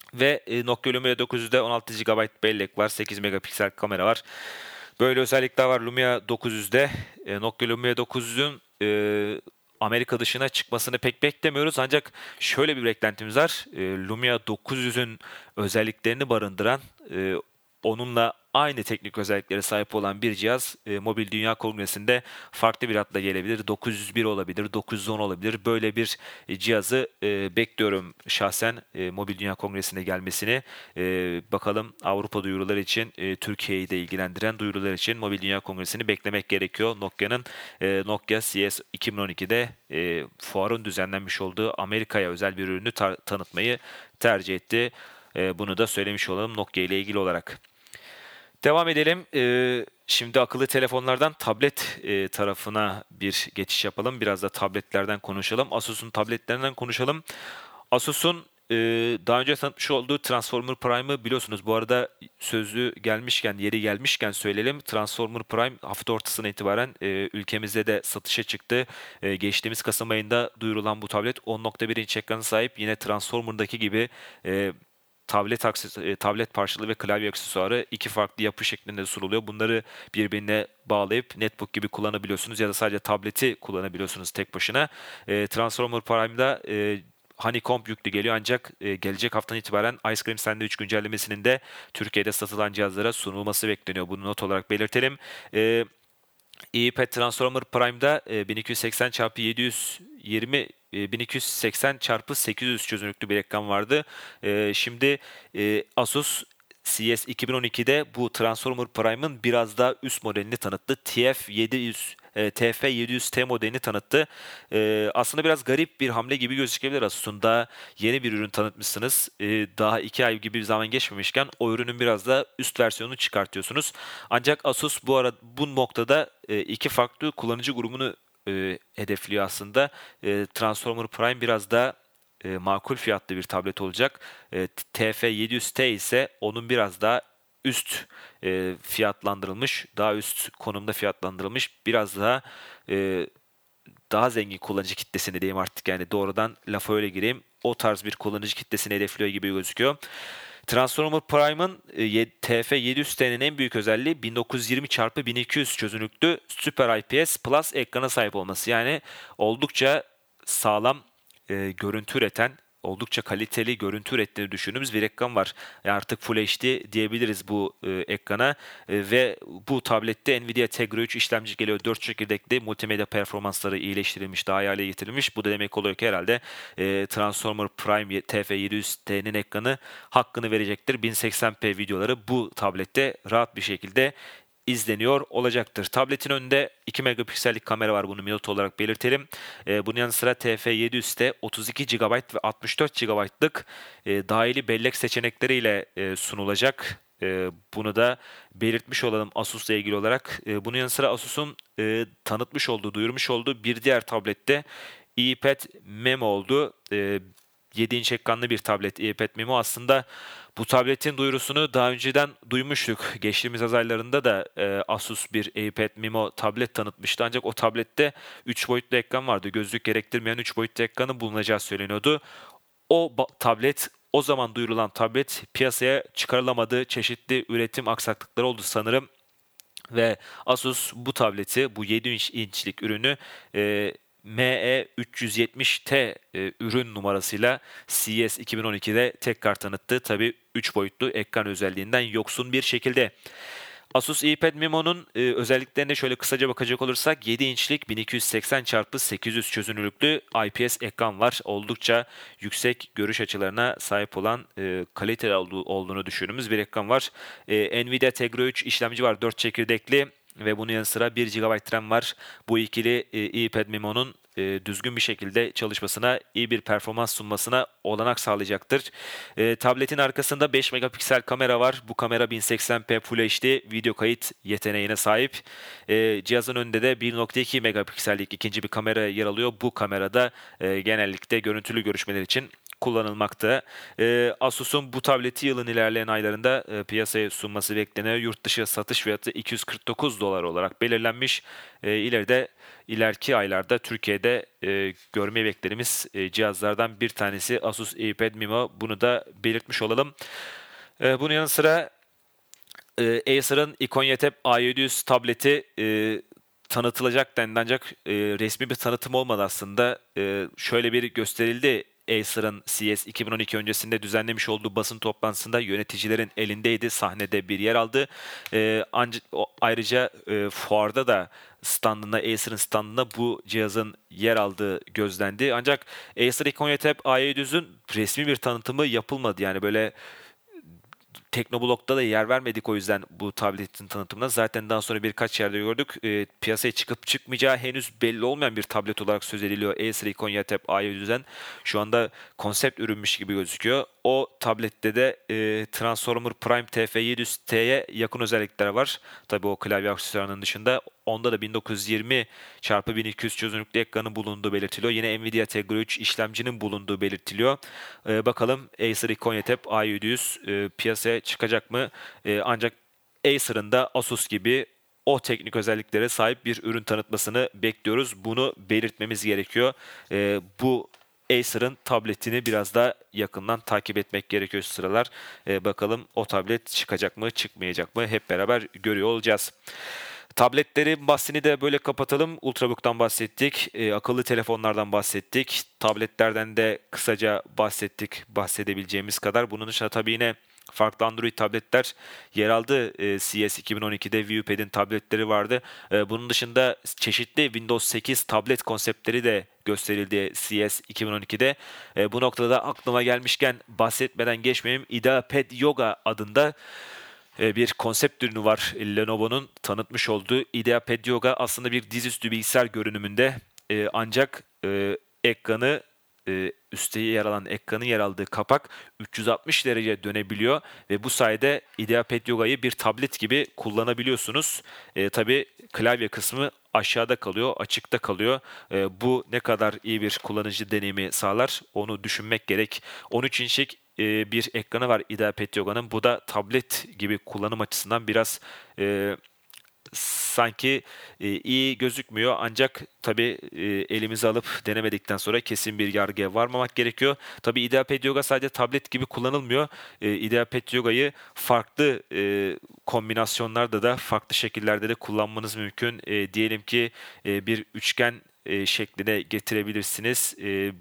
Ve e, Nokia Lumia dokuz yüzde on altı gigabayt bellek var, sekiz megapiksel kamera var. Böyle özellikler var Lumia dokuz yüzde. E, Nokia Lumia dokuz yüzün e, Amerika dışına çıkmasını pek beklemiyoruz. Ancak şöyle bir beklentimiz var. E, Lumia dokuz yüzün özelliklerini barındıran, e, onunla aynı teknik özelliklere sahip olan bir cihaz e, Mobil Dünya Kongresi'nde farklı bir adla gelebilir. dokuz yüz bir olabilir, dokuz yüz on olabilir. Böyle bir e, cihazı e, bekliyorum şahsen e, Mobil Dünya Kongresi'ne gelmesini. E, bakalım Avrupa duyuruları için, e, Türkiye'yi de ilgilendiren duyurular için Mobil Dünya Kongresi'ni beklemek gerekiyor. Nokia'nın e, Nokia C S iki bin on ikide e, fuarın düzenlenmiş olduğu Amerika'ya özel bir ürünü ta- tanıtmayı tercih etti. E, bunu da söylemiş olalım Nokia ile ilgili olarak. Devam edelim. Ee, şimdi akıllı telefonlardan tablet e, tarafına bir geçiş yapalım. Biraz da tabletlerden konuşalım. Asus'un tabletlerinden konuşalım. Asus'un e, daha önce tanıtmış olduğu Transformer Prime'ı biliyorsunuz. Bu arada sözü gelmişken, yeri gelmişken söyleyelim. Transformer Prime hafta ortasına itibaren e, ülkemizde de satışa çıktı. E, geçtiğimiz Kasım ayında duyurulan bu tablet on nokta bir inç ekranı sahip. Yine Transformer'daki gibi e, tablet akses e, tablet parçalı ve klavye aksesuarı iki farklı yapı şeklinde sunuluyor. Bunları birbirine bağlayıp netbook gibi kullanabiliyorsunuz ya da sadece tableti kullanabiliyorsunuz tek başına. E, Transformer Prime'da e, Honeycomb yüklü geliyor ancak e, gelecek haftadan itibaren Ice Cream Sandwich güncellemesinin de Türkiye'de satılan cihazlara sunulması bekleniyor. Bunu not olarak belirtelim. E, iPad Transformer Prime'da e, bin iki yüz seksen çarpı yedi yüz yirmi e, bin iki yüz seksen çarpı sekiz yüz çözünürlüklü bir ekran vardı. E, şimdi e, Asus C S iki bin on ikide bu Transformer Prime'ın biraz daha üst modelini tanıttı. T F yedi yüz e, T F yedi yüz T modelini tanıttı. E, aslında biraz garip bir hamle gibi gözükebilir Asus'un. Daha yeni bir ürün tanıtmışsınız. E, daha iki ay gibi bir zaman geçmemişken o ürünün biraz da üst versiyonunu çıkartıyorsunuz. Ancak Asus bu ara bu noktada e, iki farklı kullanıcı grubunu e, hedefliyor aslında. E, Transformer Prime biraz da e, makul fiyatlı bir tablet olacak. E, T F yedi yüz T ise onun biraz daha üst e, fiyatlandırılmış, daha üst konumda fiyatlandırılmış, biraz daha e, daha zengin kullanıcı kitlesini diyeyim artık, yani doğrudan lafa öyle gireyim. O tarz bir kullanıcı kitlesini hedefliyor gibi gözüküyor. Transformer Prime'ın e, T F yedi yüz T'nin en büyük özelliği bin dokuz yüz yirmi çarpı bin iki yüz çözünürlüklü Super I P S Plus ekrana sahip olması. Yani oldukça sağlam e, görüntü üreten, oldukça kaliteli görüntü ürettiğini düşündüğümüz bir ekran var. Yani artık Full H D diyebiliriz bu e, ekrana. E, ve bu tablette Nvidia Tegra üç işlemci geliyor. dört çekirdekli, multimedya performansları iyileştirilmiş, daha iyi hale getirilmiş. Bu da demek oluyor ki herhalde e, Transformer Prime T F yedi yüz T'nin ekranı hakkını verecektir. bin seksen p videoları bu tablette rahat bir şekilde izleniyor olacaktır. Tabletin önünde iki megapiksellik kamera var, bunu minut olarak belirtelim. E, bunun yanı sıra T F yedi yüzde otuz iki gigabayt ve altmış dört gigabaytlık e, dahili bellek seçenekleriyle e, sunulacak. E, bunu da belirtmiş olalım Asus'la ilgili olarak. E, bunun yanı sıra Asus'un e, tanıtmış olduğu, duyurmuş olduğu bir diğer tablette iPad Memo oldu. E, yedi inç ekranlı bir tablet iPad Memo. Aslında bu tabletin duyurusunu daha önceden duymuştuk. Geçtiğimiz yaz aylarında da e, Asus bir iPad Memo tablet tanıtmıştı. Ancak o tablette üç boyutlu ekran vardı. Gözlük gerektirmeyen üç boyutlu ekranın bulunacağı söyleniyordu. O ba- tablet, o zaman duyurulan tablet piyasaya çıkarılamadı. Çeşitli üretim aksaklıkları oldu sanırım. Ve Asus bu tableti, bu yedi inçlik ürünü e, M E üç yüz yetmiş T e, ürün numarasıyla C S iki bin on ikide tekrar tanıttı. Tabii üç boyutlu ekran özelliğinden yoksun bir şekilde. Asus iPad Memo'nun e, özelliklerine şöyle kısaca bakacak olursak yedi inçlik bin iki yüz seksen çarpı sekiz yüz çözünürlüklü I P S ekran var. Oldukça yüksek görüş açılarına sahip olan, e, kaliteli olduğu, olduğunu düşündüğümüz bir ekran var. E, Nvidia Tegra üç işlemci var, dört çekirdekli ve bunun yanı sıra bir gigabayt RAM var. Bu ikili e, iPad Memo'nun e, düzgün bir şekilde çalışmasına, iyi bir performans sunmasına olanak sağlayacaktır. E, tabletin arkasında beş megapiksel kamera var. Bu kamera bin seksen p Full H D video kayıt yeteneğine sahip. E, cihazın önünde de bir nokta iki megapiksellik ikinci bir kamera yer alıyor. Bu kamerada e, genellikle görüntülü görüşmeler için kullanılmakta. E, Asus'un bu tableti yılın ilerleyen aylarında e, piyasaya sunması bekleniyor. Yurt dışı satış fiyatı iki yüz kırk dokuz dolar olarak belirlenmiş. E, ileride ileriki aylarda Türkiye'de e, görmeyi beklediğimiz e, cihazlardan bir tanesi Asus EasyPad Mimo. Bunu da belirtmiş olalım. E, bunun yanı sıra e, Acer'ın Iconia Tab A yedi yüz tableti e, tanıtılacak dendi ancak e, resmi bir tanıtım olmadı aslında. E, şöyle bir gösterildi. Acer'ın C E S iki bin on iki öncesinde düzenlemiş olduğu basın toplantısında yöneticilerin elindeydi, sahnede bir yer aldı. E, ancak o, ayrıca e, fuarda da standında, Acer'ın standında bu cihazın yer aldığı gözlendi. Ancak Acer Iconia Tab A yedi yüzün resmi bir tanıtımı yapılmadı. Yani böyle Teknoblog'da da yer vermedik o yüzden bu tabletin tanıtımına. Zaten daha sonra birkaç yerde gördük. E, piyasaya çıkıp çıkmayacağı henüz belli olmayan bir tablet olarak söz ediliyor. Acer Iconia Tab A yedi yüzden şu anda konsept ürünmüş gibi gözüküyor. O tablette de e, Transformer Prime T F yedi yüz T'ye yakın özellikler var. Tabii o klavye aksesuarının dışında. Onda da bin dokuz yüz yirmi çarpı bin iki yüz çözünürlüklü ekranın bulunduğu belirtiliyor. Yine Nvidia Tegra üç işlemcinin bulunduğu belirtiliyor. Ee, bakalım Acer Iconia Tab A yedi yüz e, piyasaya çıkacak mı? E, ancak Acer'ın da Asus gibi o teknik özelliklere sahip bir ürün tanıtmasını bekliyoruz. Bunu belirtmemiz gerekiyor. E, bu Acer'ın tabletini biraz daha yakından takip etmek gerekiyor şu sıralar. E, bakalım o tablet çıkacak mı, çıkmayacak mı? Hep beraber görüyor olacağız. Tabletleri bahsini de böyle kapatalım. Ultrabook'tan bahsettik. E, akıllı telefonlardan bahsettik. Tabletlerden de kısaca bahsettik. Bahsedebileceğimiz kadar. Bunun dışında tabii yine farklı Android tabletler yer aldı. E, C E S iki bin on ikide Viewpad'in tabletleri vardı. E, bunun dışında çeşitli Windows sekiz tablet konseptleri de gösterildi C E S iki bin on ikide. E, bu noktada aklıma gelmişken bahsetmeden geçmeyeyim. IdeaPad Yoga adında bir konsept ürünü var Lenovo'nun tanıtmış olduğu. IdeaPad Yoga aslında bir dizüstü bilgisayar görünümünde e, ancak e, ekranı e, üstte yer alan ekranın yer aldığı kapak üç yüz altmış derece dönebiliyor ve bu sayede IdeaPad Yoga'yı bir tablet gibi kullanabiliyorsunuz. E, tabii klavye kısmı aşağıda kalıyor, açıkta kalıyor. E, bu ne kadar iyi bir kullanıcı deneyimi sağlar onu düşünmek gerek. on üç inçlik e, bir ekranı var IdeaPad Yoga'nın. Bu da tablet gibi kullanım açısından biraz e, sanki e, iyi gözükmüyor. Ancak tabii e, elimize alıp denemedikten sonra kesin bir yargıya varmamak gerekiyor. Tabii IdeaPad Yoga sadece tablet gibi kullanılmıyor. E, IdeaPad Yoga'yı farklı e, kombinasyonlarda da farklı şekillerde de kullanmanız mümkün. E, diyelim ki e, bir üçgen e, şekline getirebilirsiniz. E,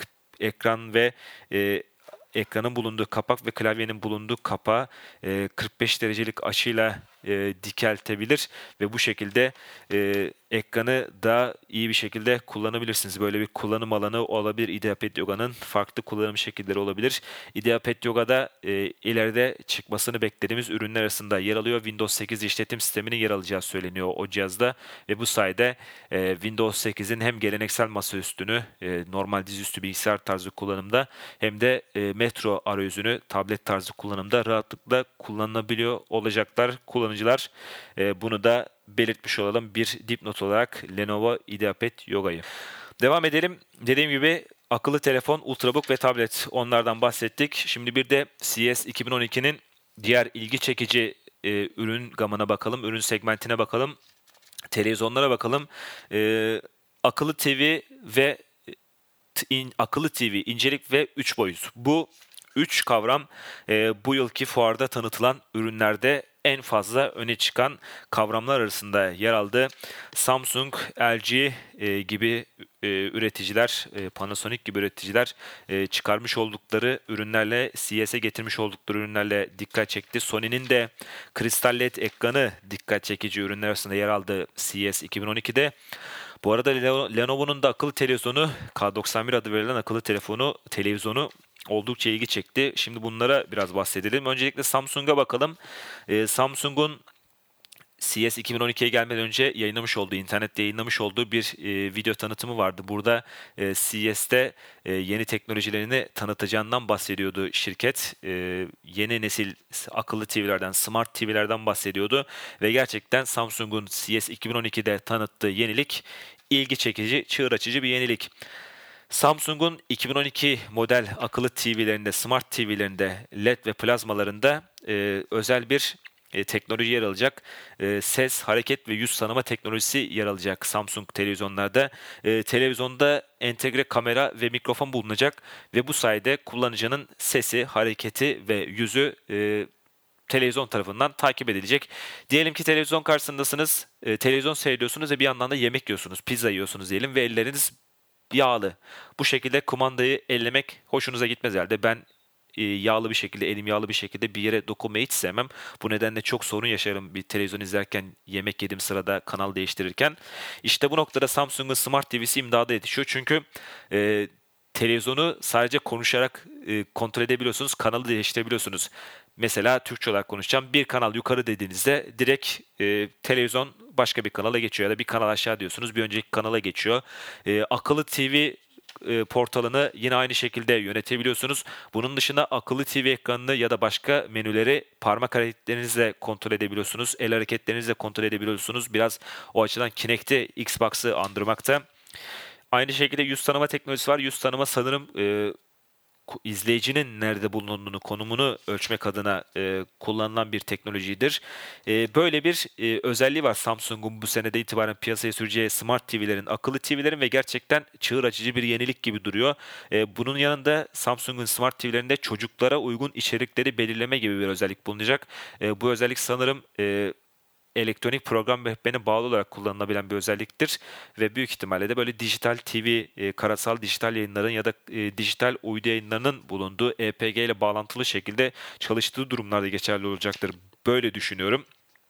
ekran ve e, ekranın bulunduğu kapak ve klavyenin bulunduğu kapağı e, kırk beş derecelik açıyla e, dikeltebilir ve bu şekilde e, ekranı daha iyi bir şekilde kullanabilirsiniz. Böyle bir kullanım alanı olabilir. IdeaPad Yoga'nın farklı kullanım şekilleri olabilir. IdeaPad Yoga'da e, ileride çıkmasını beklediğimiz ürünler arasında yer alıyor. Windows sekiz işletim sisteminin yer alacağı söyleniyor o cihazda ve bu sayede e, Windows sekizin hem geleneksel masaüstünü e, normal dizüstü bilgisayar tarzı kullanımda hem de e, Metro arayüzünü tablet tarzı kullanımda rahatlıkla kullanılabiliyor olacaklar kullanıcılar. E, bunu da belirtmiş olalım bir dipnot olarak Lenovo IdeaPad Yoga'yı. Devam edelim. Dediğim gibi akıllı telefon, ultrabook ve tablet onlardan bahsettik. Şimdi bir de C E S iki bin on ikinin diğer ilgi çekici e, ürün gamına bakalım, ürün segmentine bakalım, televizyonlara bakalım. E, akıllı T V ve in, akıllı T V, incelik ve üç boyut. Bu üç kavram e, bu yılki fuarda tanıtılan ürünlerde en fazla öne çıkan kavramlar arasında yer aldı. Samsung, L G e, gibi e, üreticiler, e, Panasonic gibi üreticiler e, çıkarmış oldukları ürünlerle, C E S'e getirmiş oldukları ürünlerle dikkat çekti. Sony'nin de kristal led ekranı dikkat çekici ürünler arasında yer aldı C E S iki bin on ikide. Bu arada Lenovo'nun da akıllı televizyonu, K doksan bir adı verilen akıllı telefonu, televizyonu oldukça ilgi çekti. Şimdi bunlara biraz bahsedelim. Öncelikle Samsung'a bakalım. Ee, Samsung'un C E S iki bin on ikiye gelmeden önce yayınlamış olduğu, internette yayınlamış olduğu bir e, video tanıtımı vardı. Burada e, C E S'te e, yeni teknolojilerini tanıtacağından bahsediyordu şirket. E, yeni nesil akıllı T V'lerden, smart T V'lerden bahsediyordu. Ve gerçekten Samsung'un C E S iki bin on ikide tanıttığı yenilik ilgi çekici, çığır açıcı bir yenilik. Samsung'un iki bin on iki model akıllı T V'lerinde, Smart T V'lerinde, L E D ve plazmalarında e, özel bir e, teknoloji yer alacak. E, ses, hareket ve yüz tanıma teknolojisi yer alacak Samsung televizyonlarda. E, televizyonda entegre kamera ve mikrofon bulunacak ve bu sayede kullanıcının sesi, hareketi ve yüzü e, televizyon tarafından takip edilecek. Diyelim ki televizyon karşısındasınız, e, televizyon seyrediyorsunuz ve bir yandan da yemek yiyorsunuz, pizza yiyorsunuz diyelim ve elleriniz yağlı. Bu şekilde kumandayı ellemek hoşunuza gitmez herhalde. Ben e, yağlı bir şekilde, elim yağlı bir şekilde bir yere dokunmayı hiç sevmem. Bu nedenle çok sorun yaşarım bir televizyon izlerken, yemek yediğim sırada kanal değiştirirken. İşte bu noktada Samsung'un Smart T V'si imdada yetişiyor. Çünkü e, televizyonu sadece konuşarak e, kontrol edebiliyorsunuz, kanalı değiştirebiliyorsunuz. Mesela Türkçe olarak konuşacağım. Bir kanal yukarı dediğinizde direkt e, televizyon başka bir kanala geçiyor ya da bir kanal aşağı diyorsunuz bir önceki kanala geçiyor. E, akıllı T V e, portalını yine aynı şekilde yönetebiliyorsunuz. Bunun dışında akıllı T V ekranını ya da başka menüleri parmak hareketlerinizle kontrol edebiliyorsunuz. El hareketlerinizle kontrol edebiliyorsunuz. Biraz o açıdan Kinect'i Xbox'ı andırmakta. Aynı şekilde yüz tanıma teknolojisi var. Yüz tanıma sanırım e, izleyicinin nerede bulunduğunu, konumunu ölçmek adına e, kullanılan bir teknolojidir. E, böyle bir e, özelliği var Samsung'un bu senede itibaren piyasaya süreceği Smart T V'lerin, akıllı T V'lerin ve gerçekten çığır açıcı bir yenilik gibi duruyor. E, bunun yanında Samsung'un Smart T V'lerinde çocuklara uygun içerikleri belirleme gibi bir özellik bulunacak. E, bu özellik sanırım e, elektronik program rehberine bağlı olarak kullanılabilen bir özelliktir ve büyük ihtimalle de böyle dijital T V, e, karasal dijital yayınların ya da e, dijital uydu yayınlarının bulunduğu E P G ile bağlantılı şekilde çalıştığı durumlarda geçerli olacaktır. Böyle düşünüyorum.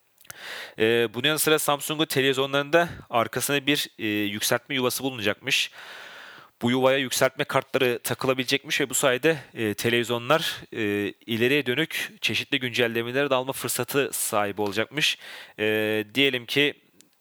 E, bunun yanı sıra Samsung'un televizyonlarında arkasına bir e, yükseltme yuvası bulunacakmış. Bu yuvaya yükseltme kartları takılabilecekmiş ve bu sayede e, televizyonlar e, ileriye dönük çeşitli güncellemeleri de alma fırsatı sahibi olacakmış. E, diyelim ki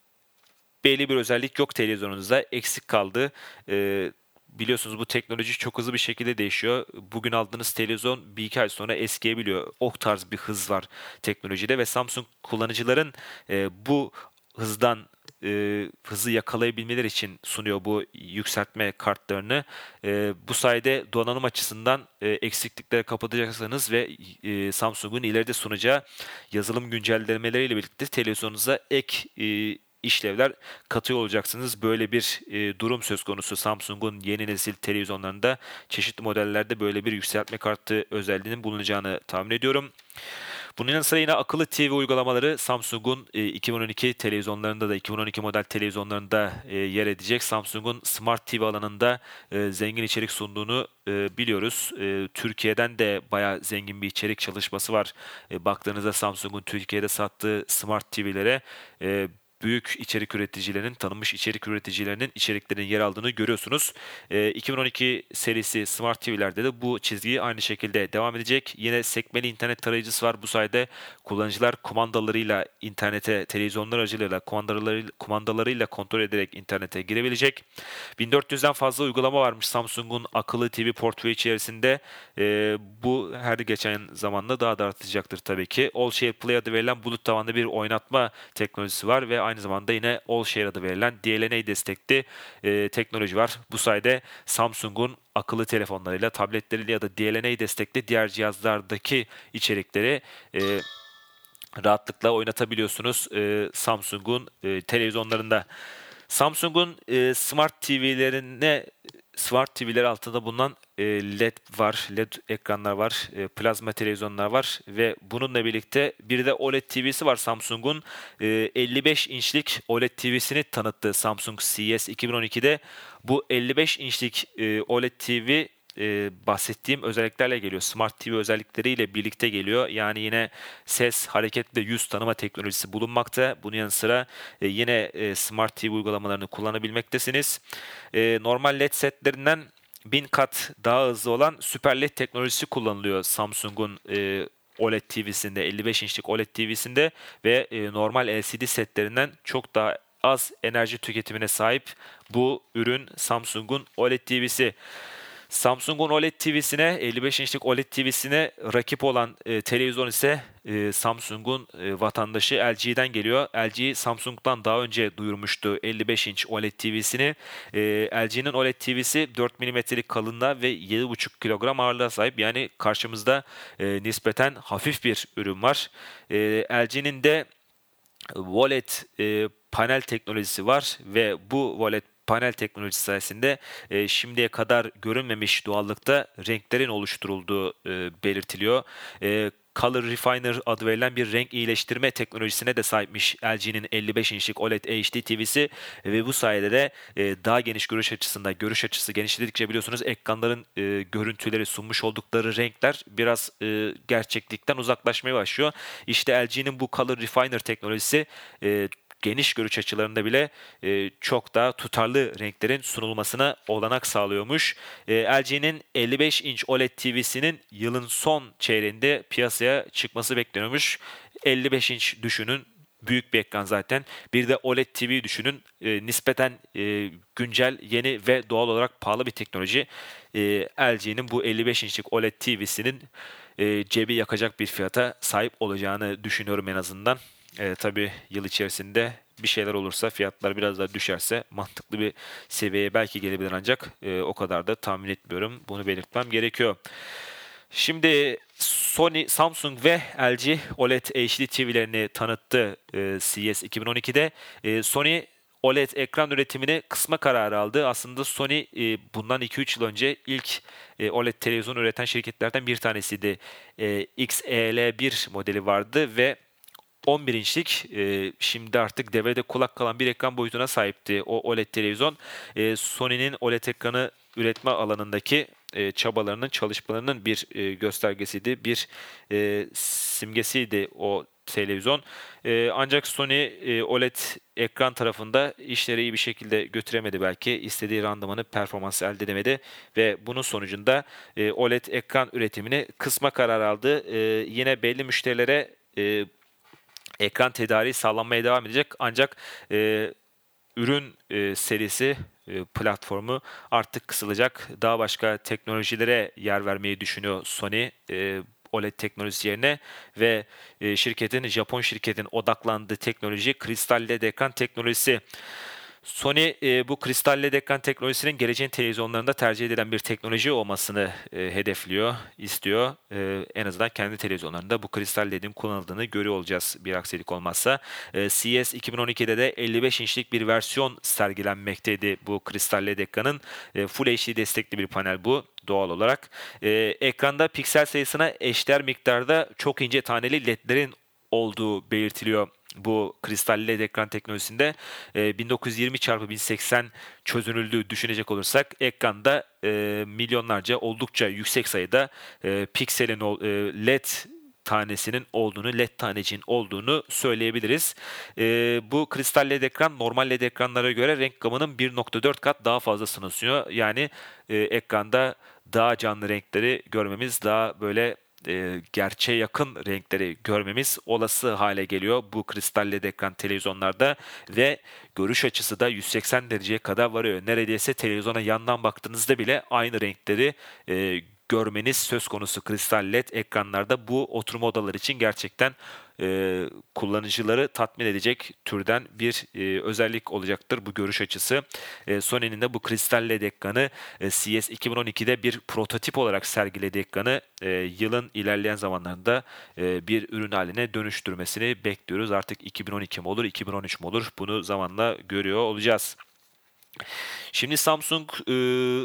belli bir özellik yok televizyonunuzda, eksik kaldı. E, Biliyorsunuz bu teknoloji çok hızlı bir şekilde değişiyor. Bugün aldığınız televizyon bir iki ay sonra eskiyebiliyor. O tarz bir hız var teknolojide ve Samsung kullanıcıların e, bu hızdan e, hızı yakalayabilmeleri için sunuyor bu yükseltme kartlarını. E, bu sayede donanım açısından e, eksiklikleri kapatacaksanız ve e, Samsung'un ileride sunacağı yazılım güncellemeleriyle birlikte televizyonunuza ek e, işlevler katıyor olacaksınız. Böyle bir e, durum söz konusu Samsung'un yeni nesil televizyonlarında çeşitli modellerde böyle bir yükseltme kartı özelliğinin bulunacağını tahmin ediyorum. Bunun yanı sıra yine akıllı T V uygulamaları Samsung'un e, iki bin on iki televizyonlarında da iki bin on iki model televizyonlarında e, yer edecek. Samsung'un Smart T V alanında e, zengin içerik sunduğunu e, biliyoruz. E, Türkiye'den de bayağı zengin bir içerik çalışması var. E, baktığınızda Samsung'un Türkiye'de sattığı Smart T V'lere e, büyük içerik üreticilerinin, tanınmış içerik üreticilerinin içeriklerinin yer aldığını görüyorsunuz. E, iki bin on iki serisi Smart T V'lerde de bu çizgi aynı şekilde devam edecek. Yine sekmeli internet tarayıcısı var. Bu sayede kullanıcılar kumandalarıyla internete, televizyonlar aracılığıyla kumandalarıyla, kumandalarıyla kontrol ederek internete girebilecek. bin dört yüzden fazla uygulama varmış Samsung'un akıllı T V portföyü içerisinde. E, bu her geçen zamanla daha da artacaktır tabii ki. AllShare Play adı verilen bulut tabanlı bir oynatma teknolojisi var ve aynı zamanda yine AllShare adı verilen D L N A destekli e, teknoloji var. Bu sayede Samsung'un akıllı telefonlarıyla, tabletleriyle ya da D L N A destekli diğer cihazlardaki içerikleri e, rahatlıkla oynatabiliyorsunuz e, Samsung'un e, televizyonlarında. Samsung'un e, Smart T V'lerine Smart T V'ler altında bulunan e, L E D var, L E D ekranlar var, e, plazma televizyonlar var ve bununla birlikte bir de O L E D T V'si var Samsung'un. E, elli beş inçlik O L E D T V'sini tanıttı Samsung C E S iki bin on ikide. Bu elli beş inçlik e, O L E D T V e, bahsettiğim özelliklerle geliyor. Smart T V özellikleriyle birlikte geliyor. Yani yine ses, hareket ve yüz tanıma teknolojisi bulunmakta. Bunun yanı sıra e, yine e, Smart T V uygulamalarını kullanabilmektesiniz. E, normal L E D setlerinden bin kat daha hızlı olan Super L E D teknolojisi kullanılıyor Samsung'un e, O L E D T V'sinde, elli beş inçlik O L E D T V'sinde ve e, normal L C D setlerinden çok daha az enerji tüketimine sahip bu ürün Samsung'un O L E D T V'si. Samsung'un O L E D T V'sine, elli beş inçlik O L E D T V'sine rakip olan e, televizyon ise e, Samsung'un e, vatandaşı L G'den geliyor. L G Samsung'dan daha önce duyurmuştu elli beş inç O L E D T V'sini. E, L G'nin O L E D T V'si dört milimetrelik kalınlığa ve yedi buçuk kilogram ağırlığa sahip. Yani karşımızda e, nispeten hafif bir ürün var. E, L G'nin de O L E D e, panel teknolojisi var ve bu O L E D panel teknolojisi sayesinde e, şimdiye kadar görünmemiş doğallıkta renklerin oluşturulduğu e, belirtiliyor. E, Color Refiner adı verilen bir renk iyileştirme teknolojisine de sahipmiş L G'nin elli beş inçlik O L E D H D T V'si ve bu sayede de e, daha geniş görüş açısında, görüş açısı genişledikçe biliyorsunuz ekranların e, görüntüleri sunmuş oldukları renkler biraz e, gerçeklikten uzaklaşmaya başlıyor. İşte L G'nin bu Color Refiner teknolojisi e, geniş görüş açılarında bile e, çok daha tutarlı renklerin sunulmasına olanak sağlıyormuş. E, L G'nin elli beş inç O L E D T V'sinin yılın son çeyreğinde piyasaya çıkması bekleniyormuş. elli beş inç düşünün, büyük bir ekran zaten. Bir de O L E D T V düşünün. E, nispeten e, güncel, yeni ve doğal olarak pahalı bir teknoloji. E, L G'nin bu elli beş inçlik O L E D T V'sinin e, cebi yakacak bir fiyata sahip olacağını düşünüyorum en azından. E, tabii yıl içerisinde bir şeyler olursa, fiyatlar biraz daha düşerse mantıklı bir seviyeye belki gelebilir ancak e, o kadar da tahmin etmiyorum. Bunu belirtmem gerekiyor. Şimdi Sony, Samsung ve L G O L E D H D T V'lerini tanıttı e, C S iki bin on ikide. E, Sony O L E D ekran üretimini kısma kararı aldı. Aslında Sony e, bundan iki üç yıl önce ilk e, O L E D televizyon üreten şirketlerden bir tanesiydi. E, X E L bir modeli vardı ve on bir inçlik e, şimdi artık devrede kulak kalan bir ekran boyutuna sahipti o O L E D televizyon. E, Sony'nin O L E D ekranı üretme alanındaki e, çabalarının, çalışmalarının bir e, göstergesiydi, bir e, simgesiydi o televizyon. E, ancak Sony e, O L E D ekran tarafında işleri iyi bir şekilde götüremedi belki. İstediği randımanı, performansı elde edemedi ve bunun sonucunda e, O L E D ekran üretimini kısma karar aldı. E, yine belli müşterilere e, ekran tedariği sağlanmaya devam edecek. Ancak e, ürün e, serisi, e, platformu artık kısılacak. Daha başka teknolojilere yer vermeyi düşünüyor Sony. E, O L E D teknolojisi yerine ve e, şirketin, Japon şirketin odaklandığı teknoloji kristal L E D ekran teknolojisi. Sony e, bu kristal L E D ekran teknolojisinin geleceğin televizyonlarında tercih edilen bir teknoloji olmasını e, hedefliyor, istiyor. E, en azından kendi televizyonlarında bu kristal L E D'in kullanıldığını görüyor olacağız bir aksilik olmazsa. E, C S iki bin on ikide de elli beş inçlik bir versiyon sergilenmekteydi bu kristal L E D ekranın. E, Full H D destekli bir panel bu doğal olarak. E, ekranda piksel sayısına eşdeğer miktarda çok ince taneli L E D'lerin olduğu belirtiliyor. Bu kristal L E D ekran teknolojisinde e, bin dokuz yüz yirmi çarpı bin seksen çözünürlüğü düşünecek olursak ekranda e, milyonlarca oldukça yüksek sayıda e, pikselin e, L E D tanesinin olduğunu, L E D taneciğin olduğunu söyleyebiliriz. E, bu kristal L E D ekran normal L E D ekranlara göre renk gamının bir nokta dört kat daha fazlasını sunuyor. Yani e, ekranda daha canlı renkleri görmemiz, daha böyle e, gerçeğe yakın renkleri görmemiz olası hale geliyor bu kristal L E D ekran televizyonlarda ve görüş açısı da yüz seksen dereceye kadar varıyor. Neredeyse televizyona yandan baktığınızda bile aynı renkleri e, görmeniz söz konusu kristal L E D ekranlarda. Bu oturma odaları için gerçekten e, kullanıcıları tatmin edecek türden bir e, özellik olacaktır bu görüş açısı. E, Sony'nin de bu kristal L E D ekranı e, C S iki bin on ikide bir prototip olarak sergilediği ekranı e, yılın ilerleyen zamanlarında e, bir ürün haline dönüştürmesini bekliyoruz. Artık iki bin on iki mi olur, iki bin on üç mü olur? Bunu zamanla görüyor olacağız. Şimdi Samsung, e,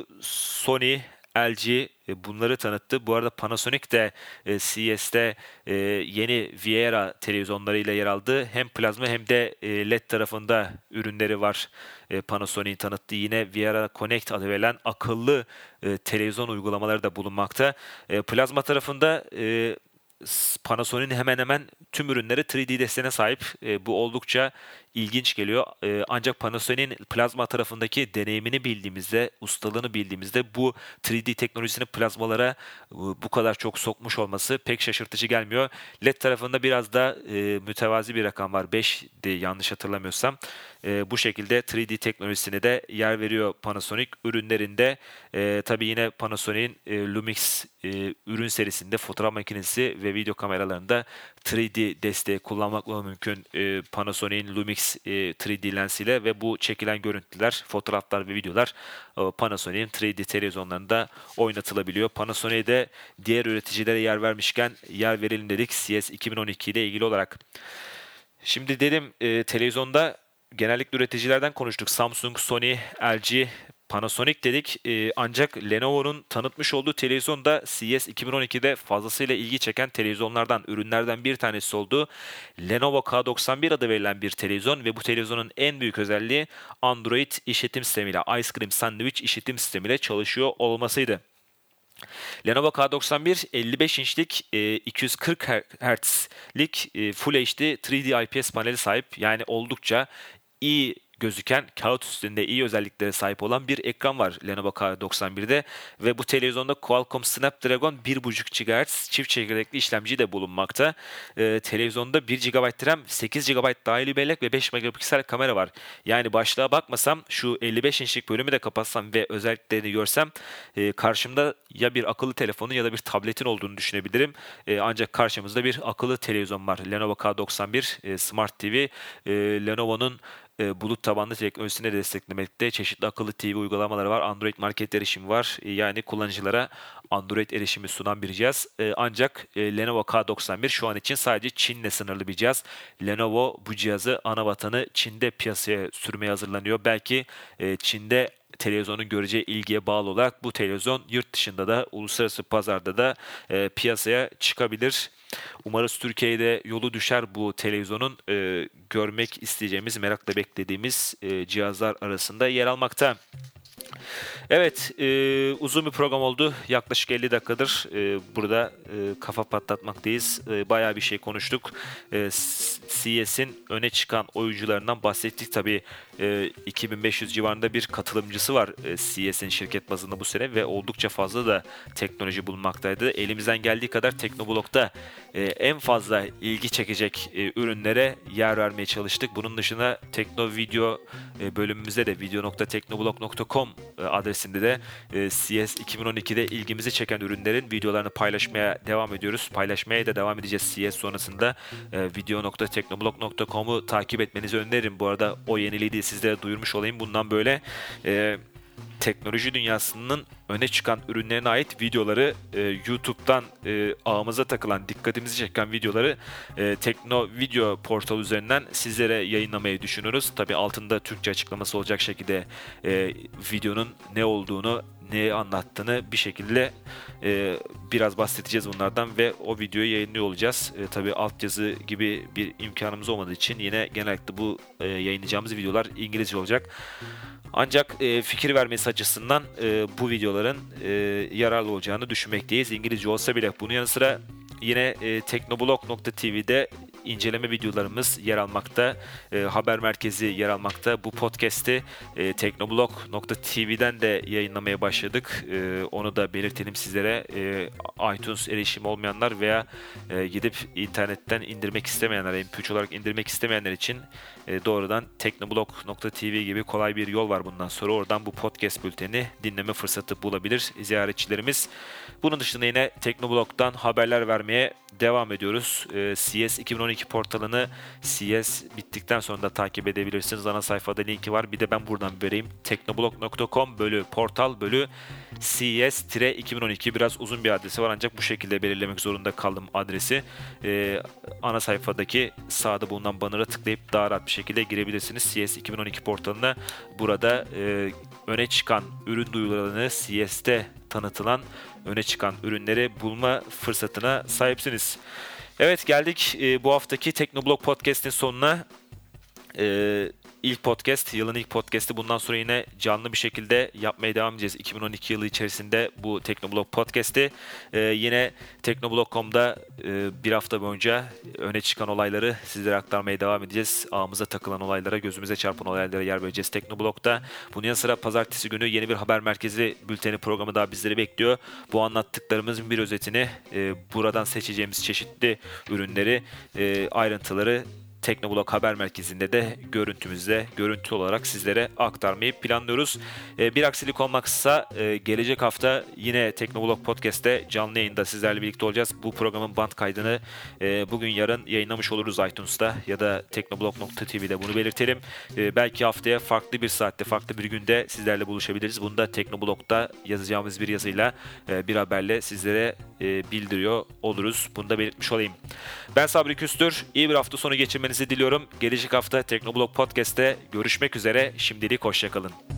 Sony, L G e, bunları tanıttı. Bu arada Panasonic de e, C S'te e, yeni Viera televizyonlarıyla yer aldı. Hem plazma hem de e, L E D tarafında ürünleri var. E, Panasonic'in tanıttığı yine Viera Connect adı verilen akıllı e, televizyon uygulamaları da bulunmakta. E, plazma tarafında e, Panasonic'in hemen hemen tüm ürünleri üç D desteğine sahip. E, bu oldukça ilginç geliyor. E, ancak Panasonic'in plazma tarafındaki deneyimini bildiğimizde, ustalığını bildiğimizde bu üç D teknolojisini plazmalara e, bu kadar çok sokmuş olması pek şaşırtıcı gelmiyor. L E D tarafında biraz da e, mütevazi bir rakam var. beşti yanlış hatırlamıyorsam. E, bu şekilde üç D teknolojisine de yer veriyor Panasonic ürünlerinde. E, tabii yine Panasonic'in e, Lumix e, ürün serisinde fotoğraf makinesi ve ve video kameralarında üç D desteği kullanmakla mümkün e, Panasonic'in Lumix e, üç D lensiyle ve bu çekilen görüntüler, fotoğraflar ve videolar e, Panasonic'in üç D televizyonlarında oynatılabiliyor. Panasonic'e diğer üreticilere yer vermişken yer verelim dedik C S iki bin on iki ile ilgili olarak. Şimdi dedim e, televizyonda genellikle üreticilerden konuştuk. Samsung, Sony, L G, Panasonic dedik. E, ancak Lenovo'nun tanıtmış olduğu televizyon da C S iki bin on ikide fazlasıyla ilgi çeken televizyonlardan, ürünlerden bir tanesi oldu. Lenovo K doksan bir adı verilen bir televizyon ve bu televizyonun en büyük özelliği Android işletim sistemiyle, Ice Cream Sandwich işletim sistemiyle çalışıyor olmasıydı. Lenovo K doksan bir elli beş inçlik e, iki yüz kırk hertzlik e, Full H D üç D I P S paneli sahip. Yani oldukça iyi gözüken, kağıt üstünde iyi özelliklere sahip olan bir ekran var Lenovo K doksan birde ve bu televizyonda Qualcomm Snapdragon bir buçuk gigahertz çift çekirdekli işlemci de bulunmakta. Ee, televizyonda bir gigabayt RAM, sekiz gigabayt dahili bellek ve beş megapiksel kamera var. Yani başlığa bakmasam, şu elli beş inçlik bölümü de kapatsam ve özelliklerini görsem e, karşımda ya bir akıllı telefonu ya da bir tabletin olduğunu düşünebilirim. E, ancak karşımızda bir akıllı televizyon var. Lenovo K doksan bir e, Smart T V, e, Lenovo'nun E, bulut tabanlı teknolojisini de desteklemekte. Çeşitli akıllı T V uygulamaları var. Android market erişimi var. E, yani kullanıcılara Android erişimi sunan bir cihaz. E, ancak e, Lenovo K doksan bir şu an için sadece Çin'le sınırlı bir cihaz. Lenovo bu cihazı, ana vatanı Çin'de piyasaya sürmeye hazırlanıyor. Belki e, Çin'de televizyonun göreceği ilgiye bağlı olarak bu televizyon yurt dışında da, uluslararası pazarda da e, piyasaya çıkabilir. Umarız Türkiye'de yolu düşer bu televizyonun, e, görmek isteyeceğimiz, merakla beklediğimiz e, cihazlar arasında yer almakta. Evet, e, uzun bir program oldu. Yaklaşık elli dakikadır e, burada e, kafa patlatmaktayız. E, bayağı bir şey konuştuk. E, C S'in öne çıkan oyuncularından bahsettik. Tabii e, iki bin beş yüz civarında bir katılımcısı var e, C S'in şirket bazında bu sene ve oldukça fazla da teknoloji bulunmaktaydı. Elimizden geldiği kadar Teknoblog'da e, en fazla ilgi çekecek e, ürünlere yer vermeye çalıştık. Bunun dışında Tekno Video e, bölümümüzde de video nokta teknoblog nokta com adresinde de e, C S iki bin on ikide ilgimizi çeken ürünlerin videolarını paylaşmaya devam ediyoruz. Paylaşmaya da devam edeceğiz C S sonrasında. E, video nokta teknoblog nokta com'u takip etmenizi öneririm. Bu arada o yeniliği de sizlere duyurmuş olayım. Bundan böyle e, teknoloji dünyasının öne çıkan ürünlerine ait videoları e, YouTube'dan e, ağımıza takılan, dikkatimizi çeken videoları e, Tekno Video portal üzerinden sizlere yayınlamayı düşünüyoruz. Tabii altında Türkçe açıklaması olacak şekilde e, videonun ne olduğunu, ne anlattığını bir şekilde e, biraz bahsedeceğiz bunlardan ve o videoyu yayınlıyor olacağız. E, tabii altyazı gibi bir imkanımız olmadığı için yine genellikle bu e, yayınlayacağımız videolar İngilizce olacak. Ancak e, fikir vermesi açısından e, bu videoların e, yararlı olacağını düşünmekteyiz. İngilizce olsa bile. Bunun yanı sıra yine e, teknoblog nokta t v'de inceleme videolarımız yer almakta. E, haber merkezi yer almakta. Bu podcast'i e, teknoblog nokta t v'den de yayınlamaya başladık. E, onu da belirtelim sizlere. E, iTunes erişimi olmayanlar veya e, gidip internetten indirmek istemeyenler, M P üç olarak indirmek istemeyenler için e, doğrudan teknoblog nokta t v gibi kolay bir yol var bundan sonra. Oradan bu podcast bülteni dinleme fırsatı bulabilir ziyaretçilerimiz. Bunun dışında yine Teknoblog'dan haberler vermeye devam ediyoruz. E, C S iki bin on iki portalını C S bittikten sonra da takip edebilirsiniz. Ana sayfada linki var. Bir de ben buradan vereyim. teknoblog nokta com bölü portal bölü C S iki bin on iki, biraz uzun bir adresi var ancak bu şekilde belirlemek zorunda kaldım adresi. E, ana sayfadaki sağda bulunan banner'a tıklayıp daha rahat bir şekilde girebilirsiniz. C S iki bin on iki portalına burada e, öne çıkan ürün duyurularını, C S'te tanıtılan öne çıkan ürünleri bulma fırsatına sahipsiniz. Evet, geldik e, bu haftaki Teknoblog Podcast'in sonuna. E, ilk podcast, yılın ilk podcast'i. Bundan sonra yine canlı bir şekilde yapmaya devam edeceğiz. iki bin on iki yılı içerisinde bu Teknoblog Podcast'i. Ee, yine teknoblog nokta com'da e, bir hafta boyunca öne çıkan olayları sizlere aktarmaya devam edeceğiz. Ağımıza takılan olaylara, gözümüze çarpan olaylara yer vereceğiz Teknoblog'da. Bunun yanı sıra pazartesi günü yeni bir haber merkezi bülteni programı daha bizleri bekliyor. Bu anlattıklarımızın bir özetini, e, buradan seçeceğimiz çeşitli ürünleri, e, ayrıntıları Teknoblog Haber Merkezi'nde de görüntümüzde görüntü olarak sizlere aktarmayı planlıyoruz. E, bir aksilik olmazsa e, gelecek hafta yine Teknoblog Podcast'te canlı yayında sizlerle birlikte olacağız. Bu programın band kaydını e, bugün yarın yayınlamış oluruz iTunes'ta ya da teknoblog nokta tv'de, bunu belirtelim. E, belki haftaya farklı bir saatte, farklı bir günde sizlerle buluşabiliriz. Bunu da Teknoblog'da yazacağımız bir yazıyla, e, bir haberle sizlere e, bildiriyor oluruz. Bunu da belirtmiş olayım. Ben Sabri Küstür. İyi bir hafta sonu geçirmenizi diliyorum. Gelecek hafta Teknoblog Podcast'te görüşmek üzere. Şimdilik hoşçakalın.